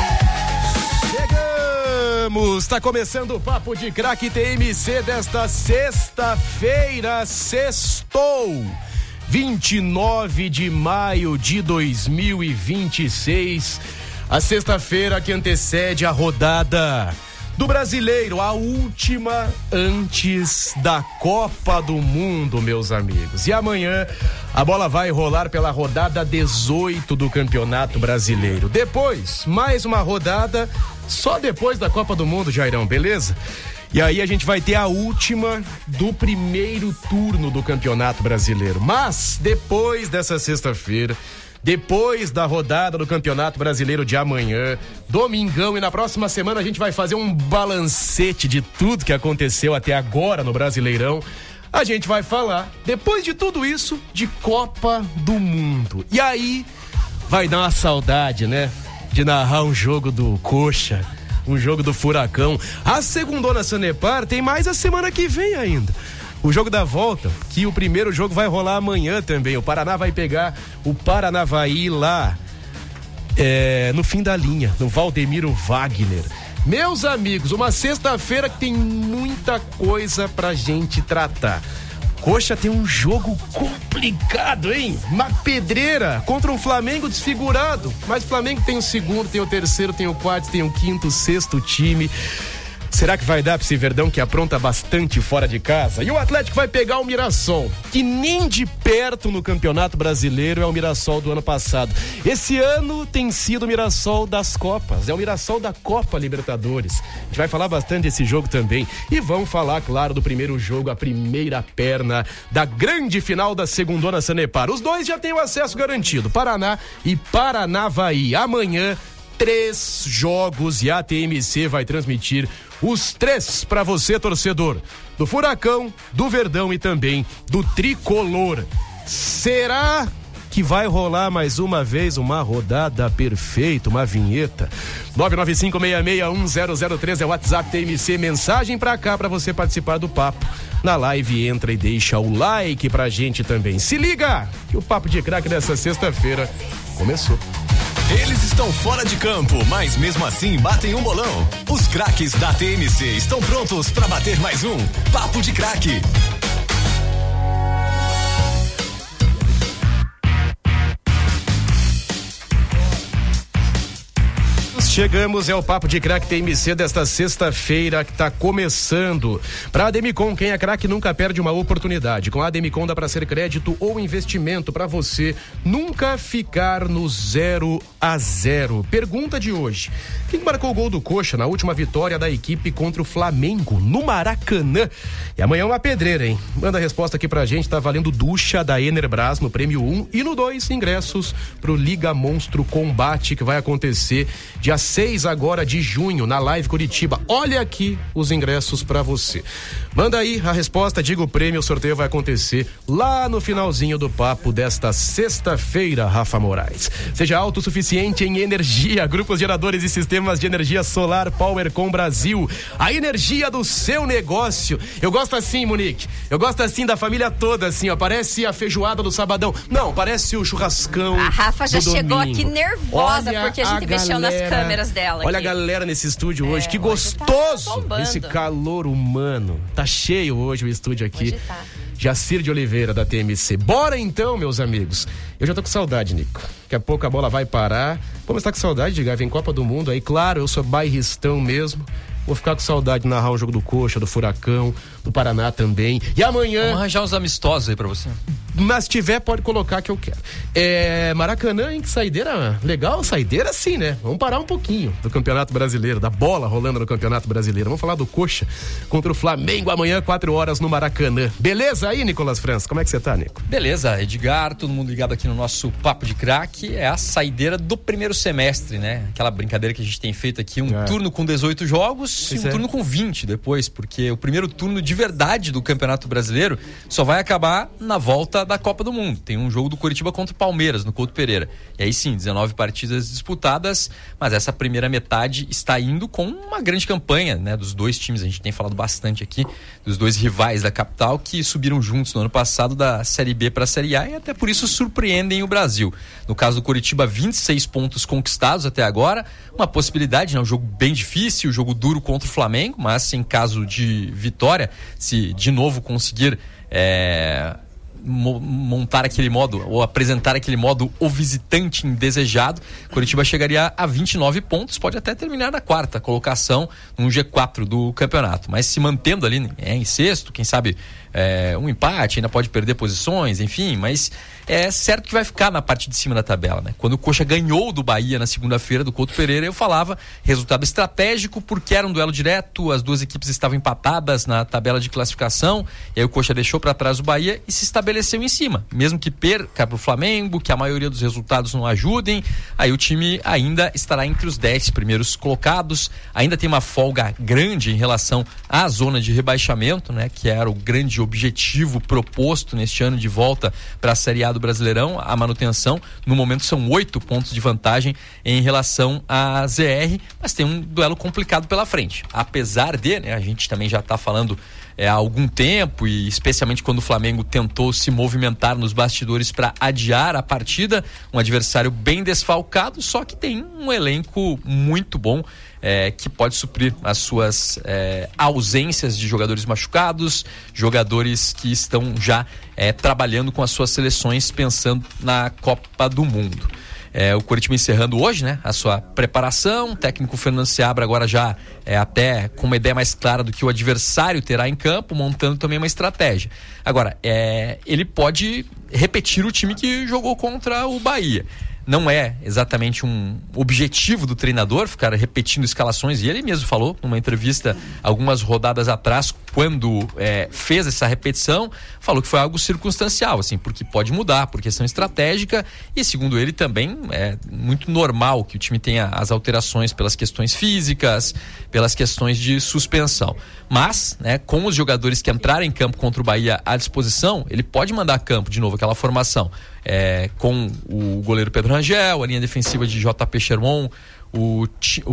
Chegamos! Tá começando o Papo de Craque TMC desta sexta-feira. Sextou! 29 de maio de 2026, a sexta-feira que antecede a rodada do Brasileiro, a última antes da Copa do Mundo, meus amigos. E amanhã a bola vai rolar pela rodada 18 do Campeonato Brasileiro. Depois, mais uma rodada só depois da Copa do Mundo, Jairão, beleza? E aí a gente vai ter a última do primeiro turno do Campeonato Brasileiro. Mas depois dessa sexta-feira, depois da rodada do Campeonato Brasileiro de amanhã, domingão, e na próxima semana a gente vai fazer um balancete de tudo que aconteceu até agora no Brasileirão. A gente vai falar, depois de tudo isso, de Copa do Mundo. E aí vai dar uma saudade, né? De narrar um jogo do Coxa um jogo do Furacão. A segundona Sanepar tem mais a semana que vem ainda. O jogo da volta, que o primeiro jogo vai rolar amanhã também. O Paraná vai pegar o Paranavaí lá no fim da linha, no Valdemiro Wagner. Meus amigos, uma sexta-feira que tem muita coisa pra gente tratar. Coxa tem um jogo complicado, hein? Uma pedreira contra um Flamengo desfigurado. Mas o Flamengo tem o segundo, tem o terceiro, tem o quarto, tem o quinto, sexto time. Será que vai dar pra esse Verdão que apronta bastante fora de casa? E o Atlético vai pegar o Mirassol, que nem de perto no Campeonato Brasileiro é o Mirassol do ano passado. Esse ano tem sido o Mirassol das Copas, é o Mirassol da Copa Libertadores. A gente vai falar bastante desse jogo também. E vamos falar, claro, do primeiro jogo, a primeira perna da grande final da segundona Sanepar. Os dois já têm o acesso garantido, Paraná e Paranavaí. Amanhã, 3 jogos e a TMC vai transmitir os 3 para você, torcedor, do Furacão, do Verdão e também do Tricolor. Será que vai rolar mais uma vez uma rodada perfeita, uma vinheta? 995661003 é o WhatsApp TMC, mensagem pra cá pra você participar do papo. Na live entra e deixa o like pra gente também. Se liga que o Papo de Craque dessa sexta-feira começou. Eles estão fora de campo, mas mesmo assim batem um bolão. Os craques da TMC estão prontos para bater mais um Papo de Craque. Chegamos, é o Papo de Craque TMC desta sexta-feira que tá começando. Pra Ademicon, quem é craque nunca perde uma oportunidade. Com a Ademicon dá pra ser crédito ou investimento pra você nunca ficar no 0-0. Pergunta de hoje: quem marcou o gol do Coxa na última vitória da equipe contra o Flamengo no Maracanã? E amanhã é uma pedreira, hein? Manda a resposta aqui pra gente, tá valendo ducha da Enerbras no prêmio 1 e no 2 ingressos pro Liga Monstro Combate, que vai acontecer dia 6 agora de junho na Live Curitiba. Olha aqui os ingressos pra você. Manda aí a resposta, diga o prêmio, o sorteio vai acontecer lá no finalzinho do papo desta sexta-feira, Rafa Moraes. Seja autossuficiente em energia, grupos geradores e sistemas de energia solar Powercom Brasil, a energia do seu negócio. Eu gosto assim, Monique, eu gosto assim da família toda, assim, ó, parece a feijoada do sabadão. Não, parece o churrascão. A Rafa já chegou domingo. aqui nervosa, Olha porque a gente mexeu nas câmeras dela. Olha aqui. a galera nesse estúdio hoje, que gostoso esse calor humano. Tá cheio hoje o estúdio aqui. Hoje tá. Jacir de Oliveira, da TMC. Bora então, meus amigos. Eu já tô com saudade, Nico. Daqui a pouco a bola vai parar. Vamos estar com saudade de vem Copa do Mundo aí. Claro, eu sou bairristão mesmo. Vou ficar com saudade de narrar um jogo do Coxa, do Furacão, do Paraná também. E amanhã... Vamos arranjar uns amistosos aí pra você. Mas se tiver, pode colocar que eu quero. Maracanã, hein? Que saideira legal, saideira sim, né? Vamos parar um pouquinho do Campeonato Brasileiro, da bola rolando no Campeonato Brasileiro. Vamos falar do Coxa contra o Flamengo amanhã, 4 horas no Maracanã. Beleza aí, Nicolas França? Como é que você tá, Nico? Beleza, Edgar, todo mundo ligado aqui no nosso Papo de Craque. É a saideira do primeiro semestre, né? Aquela brincadeira que a gente tem feito aqui, um turno com 18 jogos e um turno com 20 depois, porque o primeiro turno de verdade do Campeonato Brasileiro só vai acabar na volta da Copa do Mundo. Tem um jogo do Coritiba contra o Palmeiras, no Couto Pereira. E aí sim, 19 partidas disputadas, mas essa primeira metade está indo com uma grande campanha, né, dos dois times. A gente tem falado bastante aqui dos dois rivais da capital que subiram juntos no ano passado da Série B para a Série A e até por isso surpreendem o Brasil. No caso do Coritiba, 26 pontos conquistados até agora, uma possibilidade, né, um jogo bem difícil, um jogo duro contra o Flamengo, mas em caso de vitória, se de novo conseguir montar aquele modo ou apresentar aquele modo o visitante indesejado, Coritiba chegaria a 29 pontos, pode até terminar na 4ª colocação no G4 do campeonato, mas se mantendo ali em sexto, quem sabe um empate, ainda pode perder posições, enfim, mas é certo que vai ficar na parte de cima da tabela, né? Quando o Coxa ganhou do Bahia na segunda-feira do Couto Pereira, eu falava resultado estratégico porque era um duelo direto, as duas equipes estavam empatadas na tabela de classificação, e aí o Coxa deixou para trás o Bahia e se estabeleceu em cima, mesmo que perca para o Flamengo, que a maioria dos resultados não ajudem, aí o time ainda estará entre os 10 primeiros colocados, ainda tem uma folga grande em relação à zona de rebaixamento, né? Que era o grande objetivo proposto neste ano de volta para a Série A do Brasileirão, a manutenção. No momento são 8 pontos de vantagem em relação à ZR, mas tem um duelo complicado pela frente. Apesar de, né, a gente também já está falando há algum tempo, e especialmente quando o Flamengo tentou se movimentar nos bastidores para adiar a partida, um adversário bem desfalcado, só que tem um elenco muito bom, que pode suprir as suas ausências de jogadores machucados, jogadores que estão já trabalhando com as suas seleções pensando na Copa do Mundo. O Coritiba encerrando hoje, né, a sua preparação. O técnico Fernando Seabra agora já até com uma ideia mais clara do que o adversário terá em campo, montando também uma estratégia. Agora, ele pode repetir o time que jogou contra o Bahia. Não é exatamente um objetivo do treinador ficar repetindo escalações, e ele mesmo falou numa entrevista algumas rodadas atrás, quando fez essa repetição, falou que foi algo circunstancial, assim, porque pode mudar por questão estratégica, e segundo ele também é muito normal que o time tenha as alterações pelas questões físicas, pelas questões de suspensão. Mas, né, com os jogadores que entrarem em campo contra o Bahia à disposição, ele pode mandar a campo de novo aquela formação. Com o goleiro Pedro Rangel, a linha defensiva de JP Sherman, o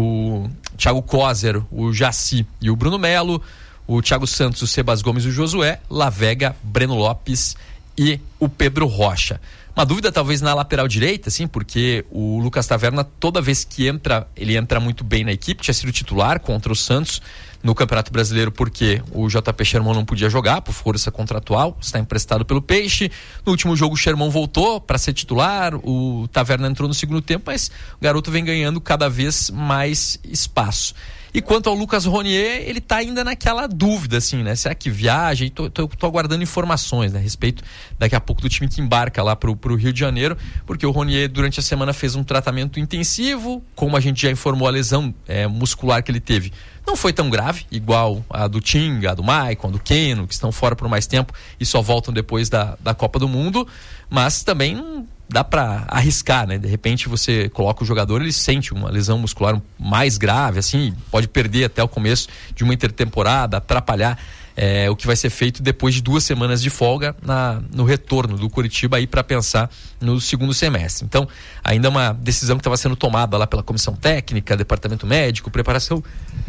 Thiago Kozer, o Jaci e o Bruno Melo, o Thiago Santos, o Sebas Gomes e o Josué, Lavega, Breno Lopes e o Pedro Rocha. Uma dúvida talvez na lateral direita, assim, porque o Lucas Taverna, toda vez que entra, ele entra muito bem na equipe, tinha sido titular contra o Santos no Campeonato Brasileiro, porque o JP Sherman não podia jogar por força contratual, está emprestado pelo Peixe. No último jogo o Sherman voltou para ser titular, o Taverna entrou no segundo tempo, mas o garoto vem ganhando cada vez mais espaço. E quanto ao Lucas Ronier, ele tá ainda naquela dúvida, assim, né? Será que viaja? E tô aguardando informações, né? A respeito, daqui a pouco, do time que embarca lá pro Rio de Janeiro, porque o Ronier, durante a semana, fez um tratamento intensivo, como a gente já informou, a lesão muscular que ele teve não foi tão grave, igual a do Tinga, a do Maicon, a do Keno, que estão fora por mais tempo e só voltam depois da Copa do Mundo, mas também não dá para arriscar, né? De repente você coloca o jogador, ele sente uma lesão muscular mais grave, assim, pode perder até o começo de uma intertemporada, atrapalhar o que vai ser feito depois de 2 semanas de folga no retorno do Coritiba aí para pensar no segundo semestre. Então, ainda uma decisão que estava sendo tomada lá pela comissão técnica, departamento médico, preparação.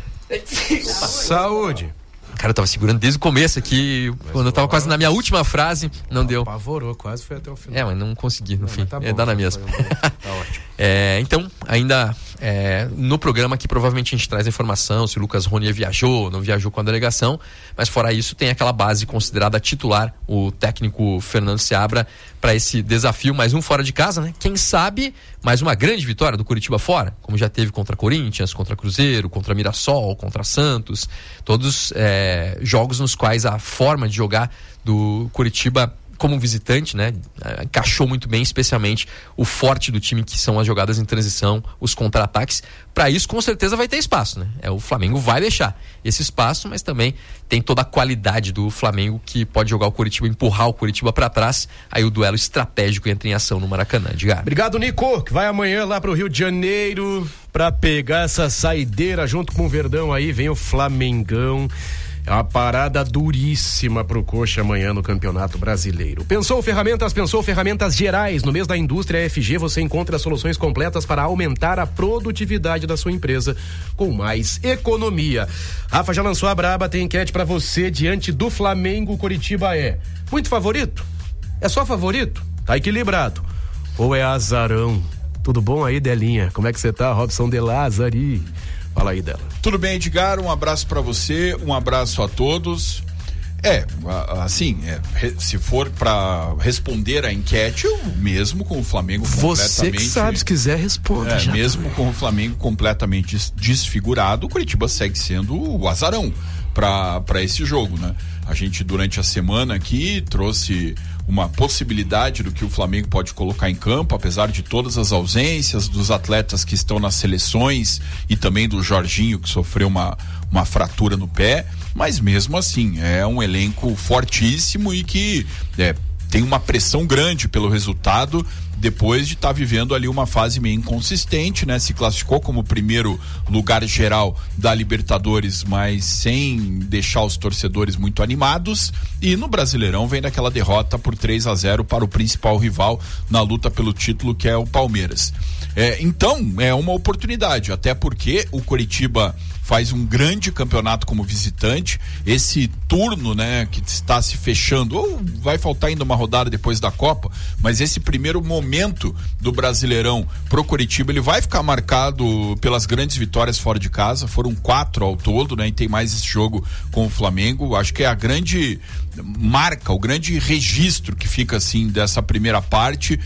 Saúde. Cara, eu tava segurando desde o começo aqui, quando eu tava quase na minha última frase, não deu. Apavorou, quase foi até o final. Mas não consegui, no fim. Tá bom, dá na mesma. Tá ótimo. Então, ainda no programa aqui, provavelmente a gente traz a informação se o Lucas Ronier viajou, não viajou com a delegação, mas fora isso, tem aquela base considerada titular, o técnico Fernando Seabra, para esse desafio, mais um fora de casa, né? Quem sabe, mais uma grande vitória do Coritiba fora, como já teve contra Corinthians, contra Cruzeiro, contra Mirassol, contra Santos, todos jogos nos quais a forma de jogar do Coritiba como visitante, né, encaixou muito bem, especialmente o forte do time, que são as jogadas em transição, os contra-ataques. Para isso, com certeza vai ter espaço, né? O Flamengo vai deixar esse espaço, mas também tem toda a qualidade do Flamengo, que pode jogar o Coritiba, empurrar o Coritiba para trás. Aí o duelo estratégico entra em ação no Maracanã, Edgar. Obrigado, Nico, que vai amanhã lá pro Rio de Janeiro para pegar essa saideira junto com o Verdão. Aí vem o Flamengão. É uma parada duríssima pro Coxa amanhã no Campeonato Brasileiro. Pensou ferramentas gerais. No mês da indústria FG você encontra soluções completas para aumentar a produtividade da sua empresa com mais economia. Rafa já lançou a braba, tem enquete para você diante do Flamengo. Coritiba é muito favorito? É só favorito? Tá equilibrado. Ou é azarão? Tudo bom aí, Delinha? Como é que você tá, Robson de Lázari? Fala aí dela. Tudo bem, Edgar? Um abraço pra você, um abraço a todos. Se for pra responder a enquete, eu mesmo com o Flamengo completamente... Você que sabe, se quiser responda. Mesmo com o Flamengo completamente desfigurado, o Coritiba segue sendo o azarão pra esse jogo, né? A gente, durante a semana aqui, trouxe uma possibilidade do que o Flamengo pode colocar em campo, apesar de todas as ausências dos atletas que estão nas seleções e também do Jorginho, que sofreu uma fratura no pé, mas mesmo assim é um elenco fortíssimo e que tem uma pressão grande pelo resultado depois de estar vivendo ali uma fase meio inconsistente, né? Se classificou como primeiro lugar geral da Libertadores, mas sem deixar os torcedores muito animados, e no Brasileirão vem daquela derrota por 3-0 para o principal rival na luta pelo título, que é o Palmeiras. Então, é uma oportunidade, até porque o Coritiba faz um grande campeonato como visitante. Esse turno, né, que está se fechando, ou vai faltar ainda uma rodada depois da Copa, mas esse primeiro momento do Brasileirão pro Coritiba, ele vai ficar marcado pelas grandes vitórias fora de casa. Foram 4 ao todo, né, e tem mais esse jogo com o Flamengo. Acho que é a grande marca, o grande registro que fica assim dessa primeira parte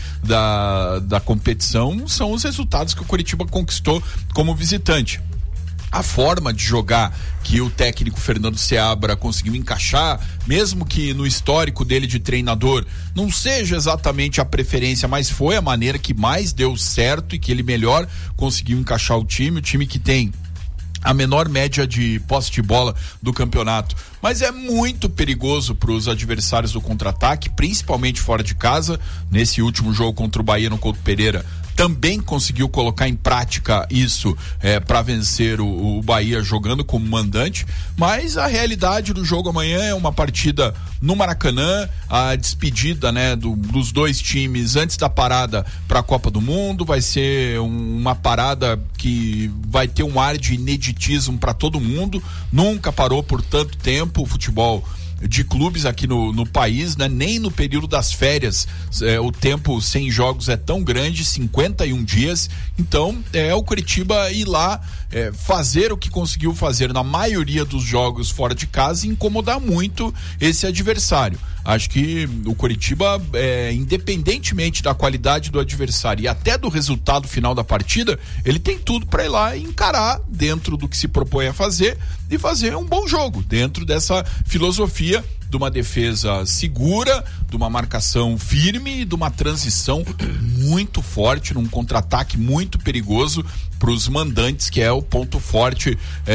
da competição são os resultados que o Coritiba conquistou como visitante. A forma de jogar que o técnico Fernando Seabra conseguiu encaixar, mesmo que no histórico dele de treinador não seja exatamente a preferência, mas foi a maneira que mais deu certo e que ele melhor conseguiu encaixar o time que tem a menor média de posse de bola do campeonato, mas é muito perigoso para os adversários do contra-ataque, principalmente fora de casa. Nesse último jogo contra o Bahia no Couto Pereira, também conseguiu colocar em prática isso para vencer o Bahia jogando como mandante, mas a realidade do jogo amanhã é uma partida no Maracanã, a despedida, né, dos dois times antes da parada para a Copa do Mundo. Vai ser uma parada que vai ter um ar de ineditismo para todo mundo. Nunca parou por tanto tempo o futebol de clubes aqui no país, né? Nem no período das férias o tempo sem jogos é tão grande, 51 dias. Então o Coritiba ir lá fazer o que conseguiu fazer na maioria dos jogos fora de casa e incomodar muito esse adversário. Acho que o Coritiba, independentemente da qualidade do adversário e até do resultado final da partida, ele tem tudo para ir lá e encarar dentro do que se propõe a fazer e fazer um bom jogo dentro dessa filosofia de uma defesa segura, de uma marcação firme e de uma transição muito forte, num contra-ataque muito perigoso para os mandantes, que é o ponto forte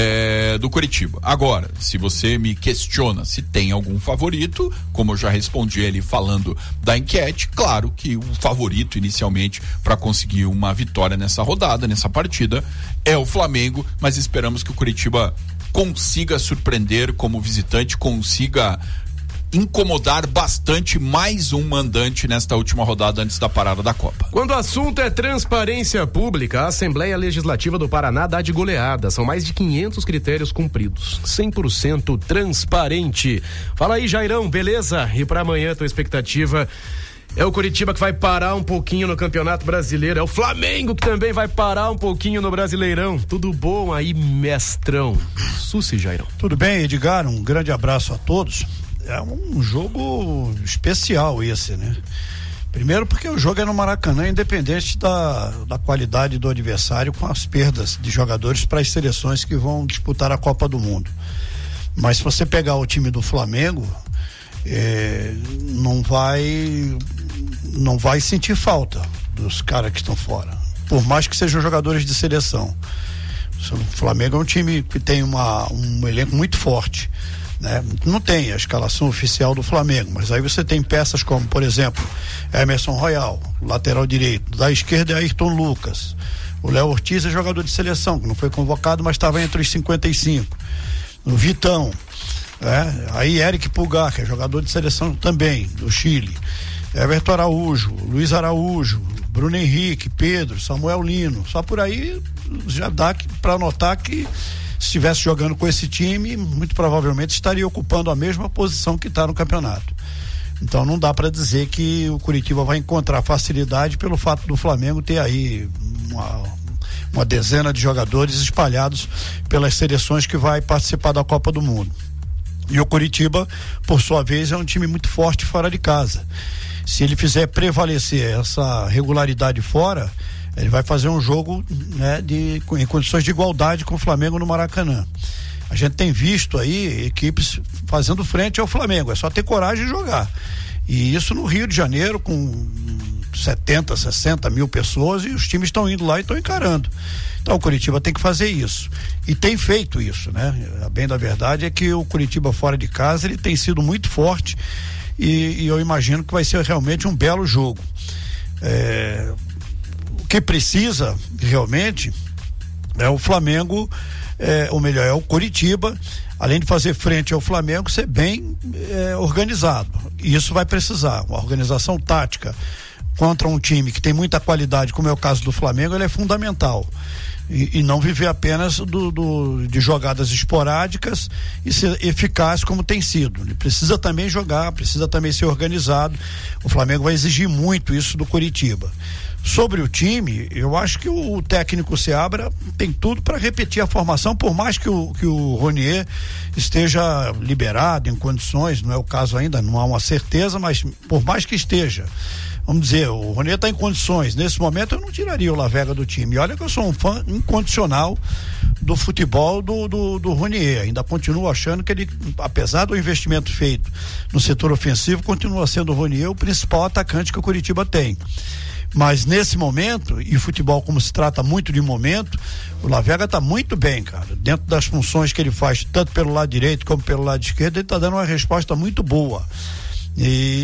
do Coritiba. Agora, se você me questiona se tem algum favorito, como eu já respondi ali falando da enquete, claro que o favorito inicialmente para conseguir uma vitória nessa rodada, nessa partida, é o Flamengo, mas esperamos que o Coritiba consiga surpreender como visitante, consiga incomodar bastante mais um mandante nesta última rodada antes da parada da Copa. Quando o assunto é transparência pública, a Assembleia Legislativa do Paraná dá de goleada. São mais de 500 critérios cumpridos. 100% transparente. Fala aí, Jairão, beleza? E para amanhã, tua expectativa? É o Coritiba que vai parar um pouquinho no Campeonato Brasileiro. É o Flamengo que também vai parar um pouquinho no Brasileirão. Tudo bom aí, mestrão? Sussi, Jairão. Tudo bem, Edgar? Um grande abraço a todos. É um jogo especial esse, né? Primeiro porque o jogo é no Maracanã, independente da qualidade do adversário, com as perdas de jogadores para as seleções que vão disputar a Copa do Mundo. Mas se você pegar o time do Flamengo, não vai sentir falta dos caras que estão fora, por mais que sejam jogadores de seleção. O Flamengo é um time que tem um elenco muito forte, né? Não tem a escalação oficial do Flamengo, mas aí você tem peças como, por exemplo, Emerson Royal, lateral direito. Da esquerda é Ayrton Lucas. O Léo Ortiz é jogador de seleção, que não foi convocado, mas estava entre os 55. O Vitão, aí Eric Pulgar, que é jogador de seleção também, do Chile. Everton Araújo, Luiz Araújo, Bruno Henrique, Pedro, Samuel Lino. Só por aí já dá para notar que se estivesse jogando com esse time, muito provavelmente estaria ocupando a mesma posição que está no campeonato. Então não dá para dizer que o Coritiba vai encontrar facilidade pelo fato do Flamengo ter aí uma dezena de jogadores espalhados pelas seleções que vai participar da Copa do Mundo. E o Coritiba, por sua vez, é um time muito forte fora de casa. Se ele fizer prevalecer essa regularidade fora, ele vai fazer um jogo, né, em condições de igualdade com o Flamengo no Maracanã. A gente tem visto aí equipes fazendo frente ao Flamengo, é só ter coragem de jogar. E isso no Rio de Janeiro, com 70, 60 mil pessoas, e os times estão indo lá e estão encarando. Então o Coritiba tem que fazer isso. E tem feito isso, né? A bem da verdade é que o Coritiba fora de casa, ele tem sido muito forte e eu imagino que vai ser realmente um belo jogo. O que precisa realmente é o Flamengo, ou melhor, é o Coritiba, além de fazer frente ao Flamengo, ser bem organizado. E isso vai precisar. Uma organização tática contra um time que tem muita qualidade, como é o caso do Flamengo, ele é fundamental. E não viver apenas de jogadas esporádicas e ser eficaz como tem sido. Ele precisa também jogar, precisa também ser organizado. O Flamengo vai exigir muito isso do Coritiba. Sobre o time, eu acho que o técnico Seabra tem tudo para repetir a formação, por mais que o Ronier esteja liberado, em condições, não é o caso ainda, não há uma certeza, mas por mais que esteja, vamos dizer, o Ronier está em condições. Nesse momento eu não tiraria o Lavega do time. E olha que eu sou um fã incondicional do futebol do Ronier. Ainda continuo achando que ele, apesar do investimento feito no setor ofensivo, continua sendo o Ronier o principal atacante que o Coritiba tem. Mas nesse momento, e futebol como se trata muito de momento, o Lavega está muito bem, cara. Dentro das funções que ele faz, tanto pelo lado direito como pelo lado esquerdo, ele está dando uma resposta muito boa.